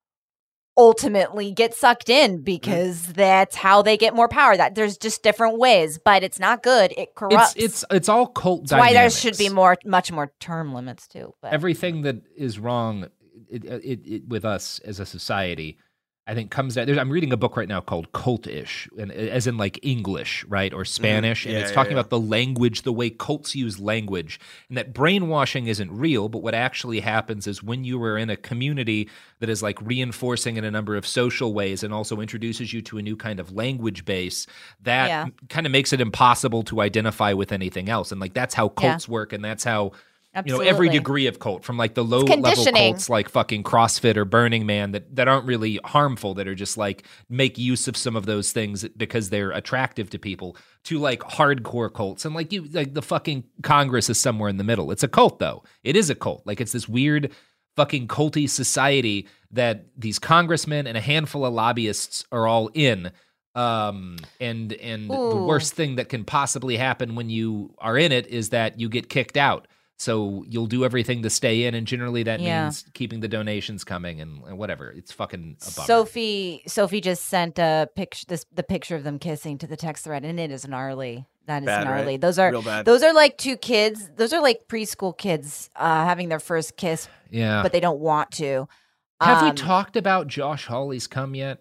ultimately get sucked in because that's how they get more power. That there's just different ways, but it's not good. It corrupts. It's it's it's all cult. That's why there dynamics. should be more, much more term limits too. But Everything that is wrong it, it, it, with us as a society, I think comes down. There's, I'm reading a book right now called Cultish, and as in like English, right, or Spanish, and Yeah, it's yeah, talking yeah. about the language, the way cults use language, and that brainwashing isn't real. But what actually happens is when you are in a community that is like reinforcing in a number of social ways, and also introduces you to a new kind of language base, that Yeah. kind of makes it impossible to identify with anything else. And like that's how Yeah. cults work, and that's how. absolutely. You know, every degree of cult, from like the low level conditioning. cults like fucking CrossFit or Burning Man that, that aren't really harmful, that are just like make use of some of those things because they're attractive to people, to like hardcore cults. And like you, like the fucking Congress is somewhere in the middle. It's a cult though. It is a cult. Like it's this weird fucking culty society that these congressmen and a handful of lobbyists are all in. Um, and, and the Ooh. worst thing that can possibly happen when you are in it is that you get kicked out. So you'll do everything to stay in, and generally that Yeah. means keeping the donations coming and, and whatever. It's fucking a bummer. Sophie Sophie just sent a picture this the picture of them kissing to the text thread, and it is gnarly. That is Bad, gnarly. right? Those are Real bad. those are like two kids. Those are like preschool kids uh, having their first kiss, yeah. but they don't want to. Have we Um, talked about Josh Hawley's cum yet?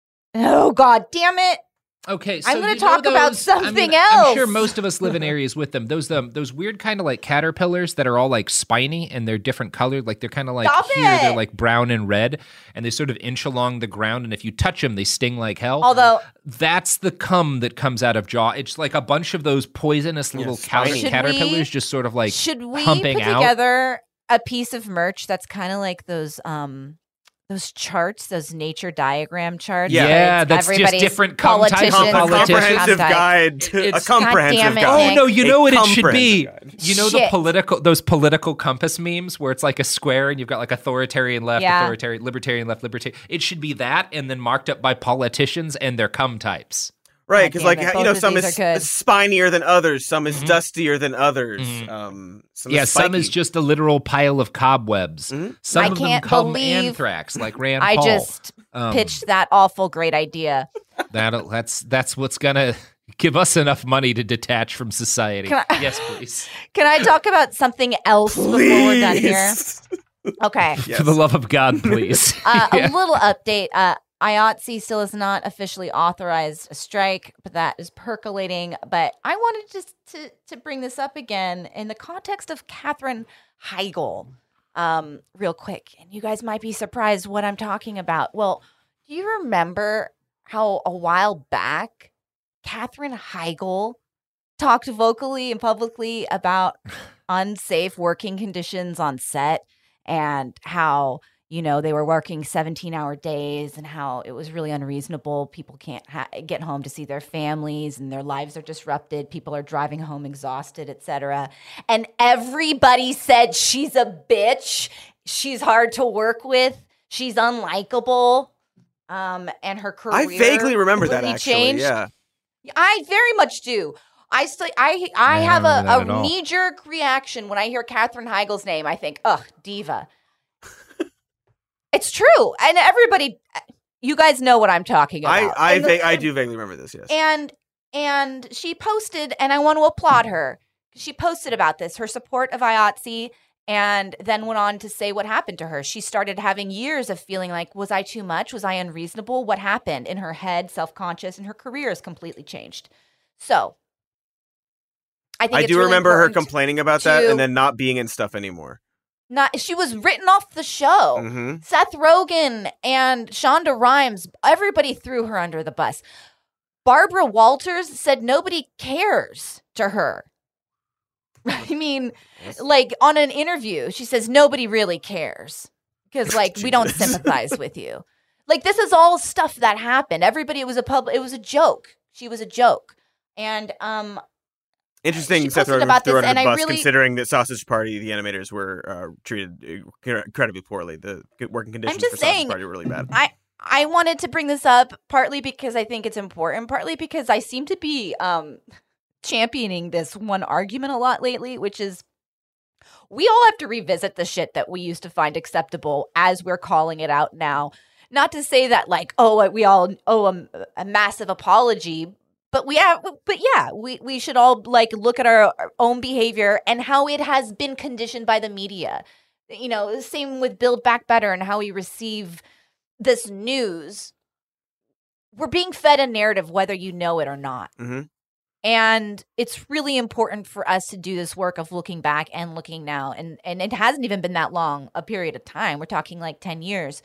Oh God, damn it! Okay, so I'm gonna you know talk about those- I mean, something I'm sure else. most of us live in areas with them. Those um, those weird kind of like caterpillars that are all like spiny and they're different colored. Like they're kind of like Stop here they're it! like brown and red, and they sort of inch along the ground. And if you touch them, they sting like hell. Although That's the cum that comes out of Jaw. It's like a bunch of those poisonous little cow- spiny. Should caterpillars we- just sort of like should we humping put out. together a piece of merch that's kind of like those um those charts, those nature diagram charts? Yeah. that Yeah, it's that's just everybody's different cum types of politicians, Com- a politicians. comprehensive cum type. guide. To, a It's- comprehensive God damn it, guide. Oh no, you A know what it should be. comprehensive guide. You know the Shit. political those political compass memes where it's like a square and you've got like authoritarian left, Yeah. authoritarian, libertarian left, libertarian. It should be that, and then marked up by politicians and their cum types. Right, God because damn like it, you both know, of some these is are good. spinier than others, some is Mhm. dustier than others. Mhm. Um, some Yeah, is some is spiky. just a literal pile of cobwebs. Mhm. Some I of them can't come believe anthrax, like Rand I Paul. just Um, pitched that awful great idea. That'll, that's that's what's gonna give us enough money to detach from society. Can I- Yes, please. Can I talk about something else before we're done here? Okay. Yes. For the love of God, please. Uh, Yeah. A little update. Uh, I O T C still has not officially authorized a strike, but that is percolating. But I wanted just to, to bring this up again in the context of Katherine Heigl, um, real quick. And you guys might be surprised what I'm talking about. Well, do you remember how a while back Katherine Heigl talked vocally and publicly about unsafe working conditions on set and how, you know, they were working seventeen hour days and how it was really unreasonable. People can't ha- get home to see their families and their lives are disrupted. People are driving home exhausted, et cetera. And everybody said she's a bitch. She's hard to work with. She's unlikable. Um, and her career I vaguely remember that completely actually. changed. Yeah. I very much do. I still, I, I I don't have remember that a, at a all. knee jerk reaction when I hear Katherine Heigl's name. I think, ugh, diva. It's true, and everybody, you guys know what I'm talking I about. I, And the- va- I do vaguely remember this. Yes. and and she posted, and I want to applaud her. She posted about this, her support of I O T C, and then went on to say what happened to her. She started having years of feeling like, was I too much? Was I unreasonable? What happened in her head, self-conscious, and her career has completely changed. So, I think I it's do really remember her important complaining about that to and then not being in stuff anymore. Not she was written off the show. hmm Seth Rogen and Shonda Rhimes, everybody threw her under the bus. Barbara Walters said nobody cares to her. I mean, like on an interview, she says nobody really cares because, like, we don't Jesus. sympathize with you. Like, this is all stuff that happened. Everybody, it was a pub. It was a joke. She was a joke, and um, Interesting. She Seth posted Rogen about threw this, under and the I bus, really- considering that Sausage Party, the animators, were uh, treated uh, incredibly poorly. The working conditions just for Sausage saying, Party were really bad. I I wanted to bring this up partly because I think it's important, partly because I seem to be um, championing this one argument a lot lately, which is we all have to revisit the shit that we used to find acceptable as we're calling it out now. Not to say that like, oh, we all owe a, a massive apology, but we have, but yeah, we, we should all like look at our own behavior and how it has been conditioned by the media. You know, same with Build Back Better and how we receive this news. We're being fed a narrative, whether you know it or not. hmm And it's really important for us to do this work of looking back and looking now. And and it hasn't even been that long a period of time. We're talking like ten years.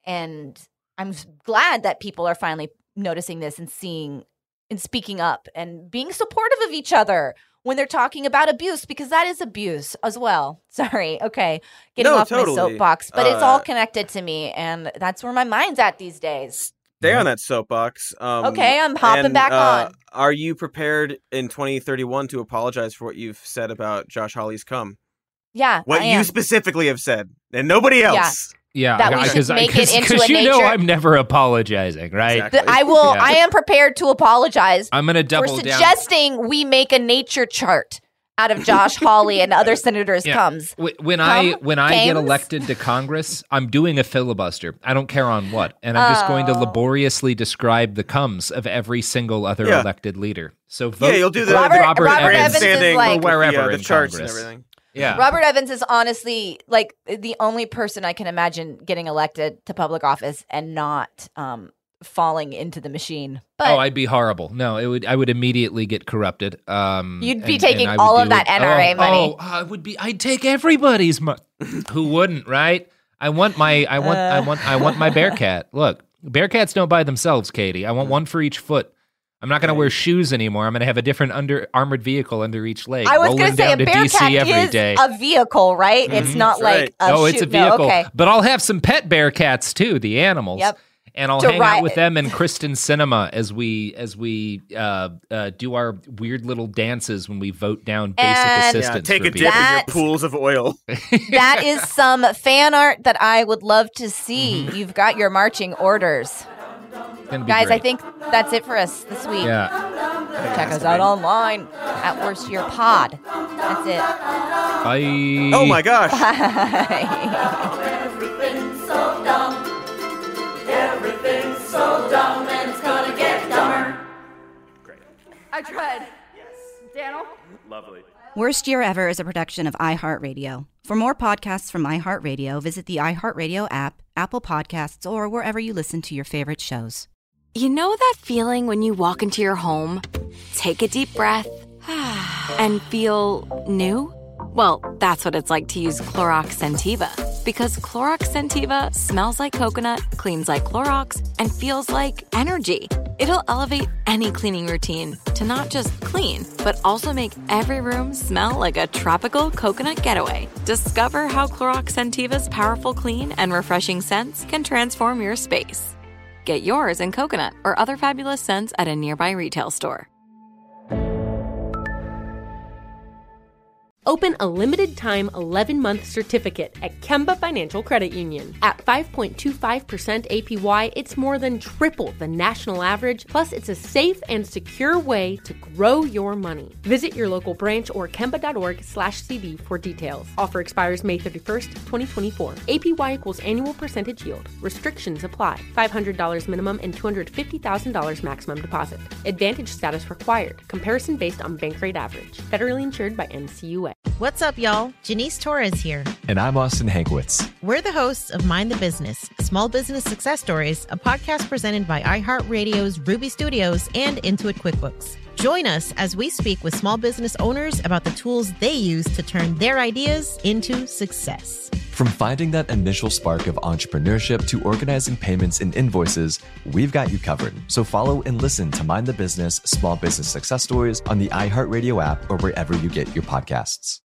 And I'm s- glad that people are finally noticing this and seeing and speaking up and being supportive of each other when they're talking about abuse, because that is abuse as well. Sorry. Okay. Getting No, off totally. my soapbox, but it's all Uh, connected to me. And that's where my mind's at these days. Stay on that soapbox. Um, Okay, I'm hopping and, back uh, on. Are you prepared in twenty thirty-one to apologize for what you've said about Josh Hawley's cum? Yeah. What I you am. specifically have said, and nobody else. Yeah, That we should because make it into a you know nature- I'm never apologizing, right? Exactly. Th- I will. Yeah. I am prepared to apologize I'm gonna for double down. suggesting we make a nature chart out of Josh Hawley and other senators' Yeah. comes. Wh- When I Cum when I get games? elected to Congress, I'm doing a filibuster. I don't care on what, and I'm just going to Oh. laboriously describe the comes of every single other Yeah. elected leader. So vote Yeah, you'll do the, for Robert- the Robert, Robert Evans, Evans is grandstanding like- with the, wherever uh, the in charts Congress. and everything. Yeah, Robert Evans is honestly like the only person I can imagine getting elected to public office and not um, falling into the machine. But oh, I'd be horrible. No, it would. I would immediately get corrupted. Um, You'd be and- taking and I would all of do that it- N R A oh, money. Oh, I would be. I'd take everybody's money. Who wouldn't, right? I want my. I want. I want. I want my Bearcat. Look, Bearcats don't buy themselves, Katie. I want one for each foot. I'm not going to wear shoes anymore. I'm going to have a different under armored vehicle under each leg. I was rolling going to say a down to D C Bearcat every is day. a vehicle, right? It's not That's like right. a oh, it's a shoot- no, vehicle. okay. But I'll have some pet Bearcats too, the animals. Yep. And I'll To hang ride- out with them in Kristen Cinema as we as we uh, uh, do our weird little dances when we vote down basic And- Yeah, assistance. take for a dip people. in your That- pools of oil. That is some fan art that I would love to see. Mm-hmm. You've got your marching orders. Gonna be Guys, great. I think that's it for us this week. Yeah. Check us out online at Worst Year Pod. That's it. Bye. Oh my gosh. Everything's so dumb. Everything's so dumb, and it's gonna get dumber. I tried. Yes. Daniel? Lovely. Worst Year Ever is a production of iHeartRadio. For more podcasts from iHeartRadio, visit the iHeartRadio app, Apple Podcasts, or wherever you listen to your favorite shows. You know that feeling when you walk into your home, take a deep breath, and feel new? Well, that's what it's like to use Clorox Scentiva. Because Clorox Scentiva smells like coconut, cleans like Clorox, and feels like energy. It'll elevate any cleaning routine to not just clean, but also make every room smell like a tropical coconut getaway. Discover how Clorox Scentiva's powerful clean and refreshing scents can transform your space. Get yours in coconut or other fabulous scents at a nearby retail store. Open a limited-time eleven-month certificate at Kemba Financial Credit Union. At five point two five percent A P Y, it's more than triple the national average, plus it's a safe and secure way to grow your money. Visit your local branch or kemba.org slash CD for details. Offer expires May thirty-first, twenty twenty-four. A P Y equals annual percentage yield. Restrictions apply. five hundred dollars minimum and two hundred fifty thousand dollars maximum deposit. Advantage status required. Comparison based on bank rate average. Federally insured by N C U A. What's up, y'all? Janice Torres here. And I'm Austin Hankwitz. We're the hosts of Mind the Business, Small Business Success Stories, a podcast presented by iHeartRadio's Ruby Studios and Intuit QuickBooks. Join us as we speak with small business owners about the tools they use to turn their ideas into success. From finding that initial spark of entrepreneurship to organizing payments and invoices, we've got you covered. So follow and listen to Mind the Business, Small Business Success Stories on the iHeartRadio app or wherever you get your podcasts.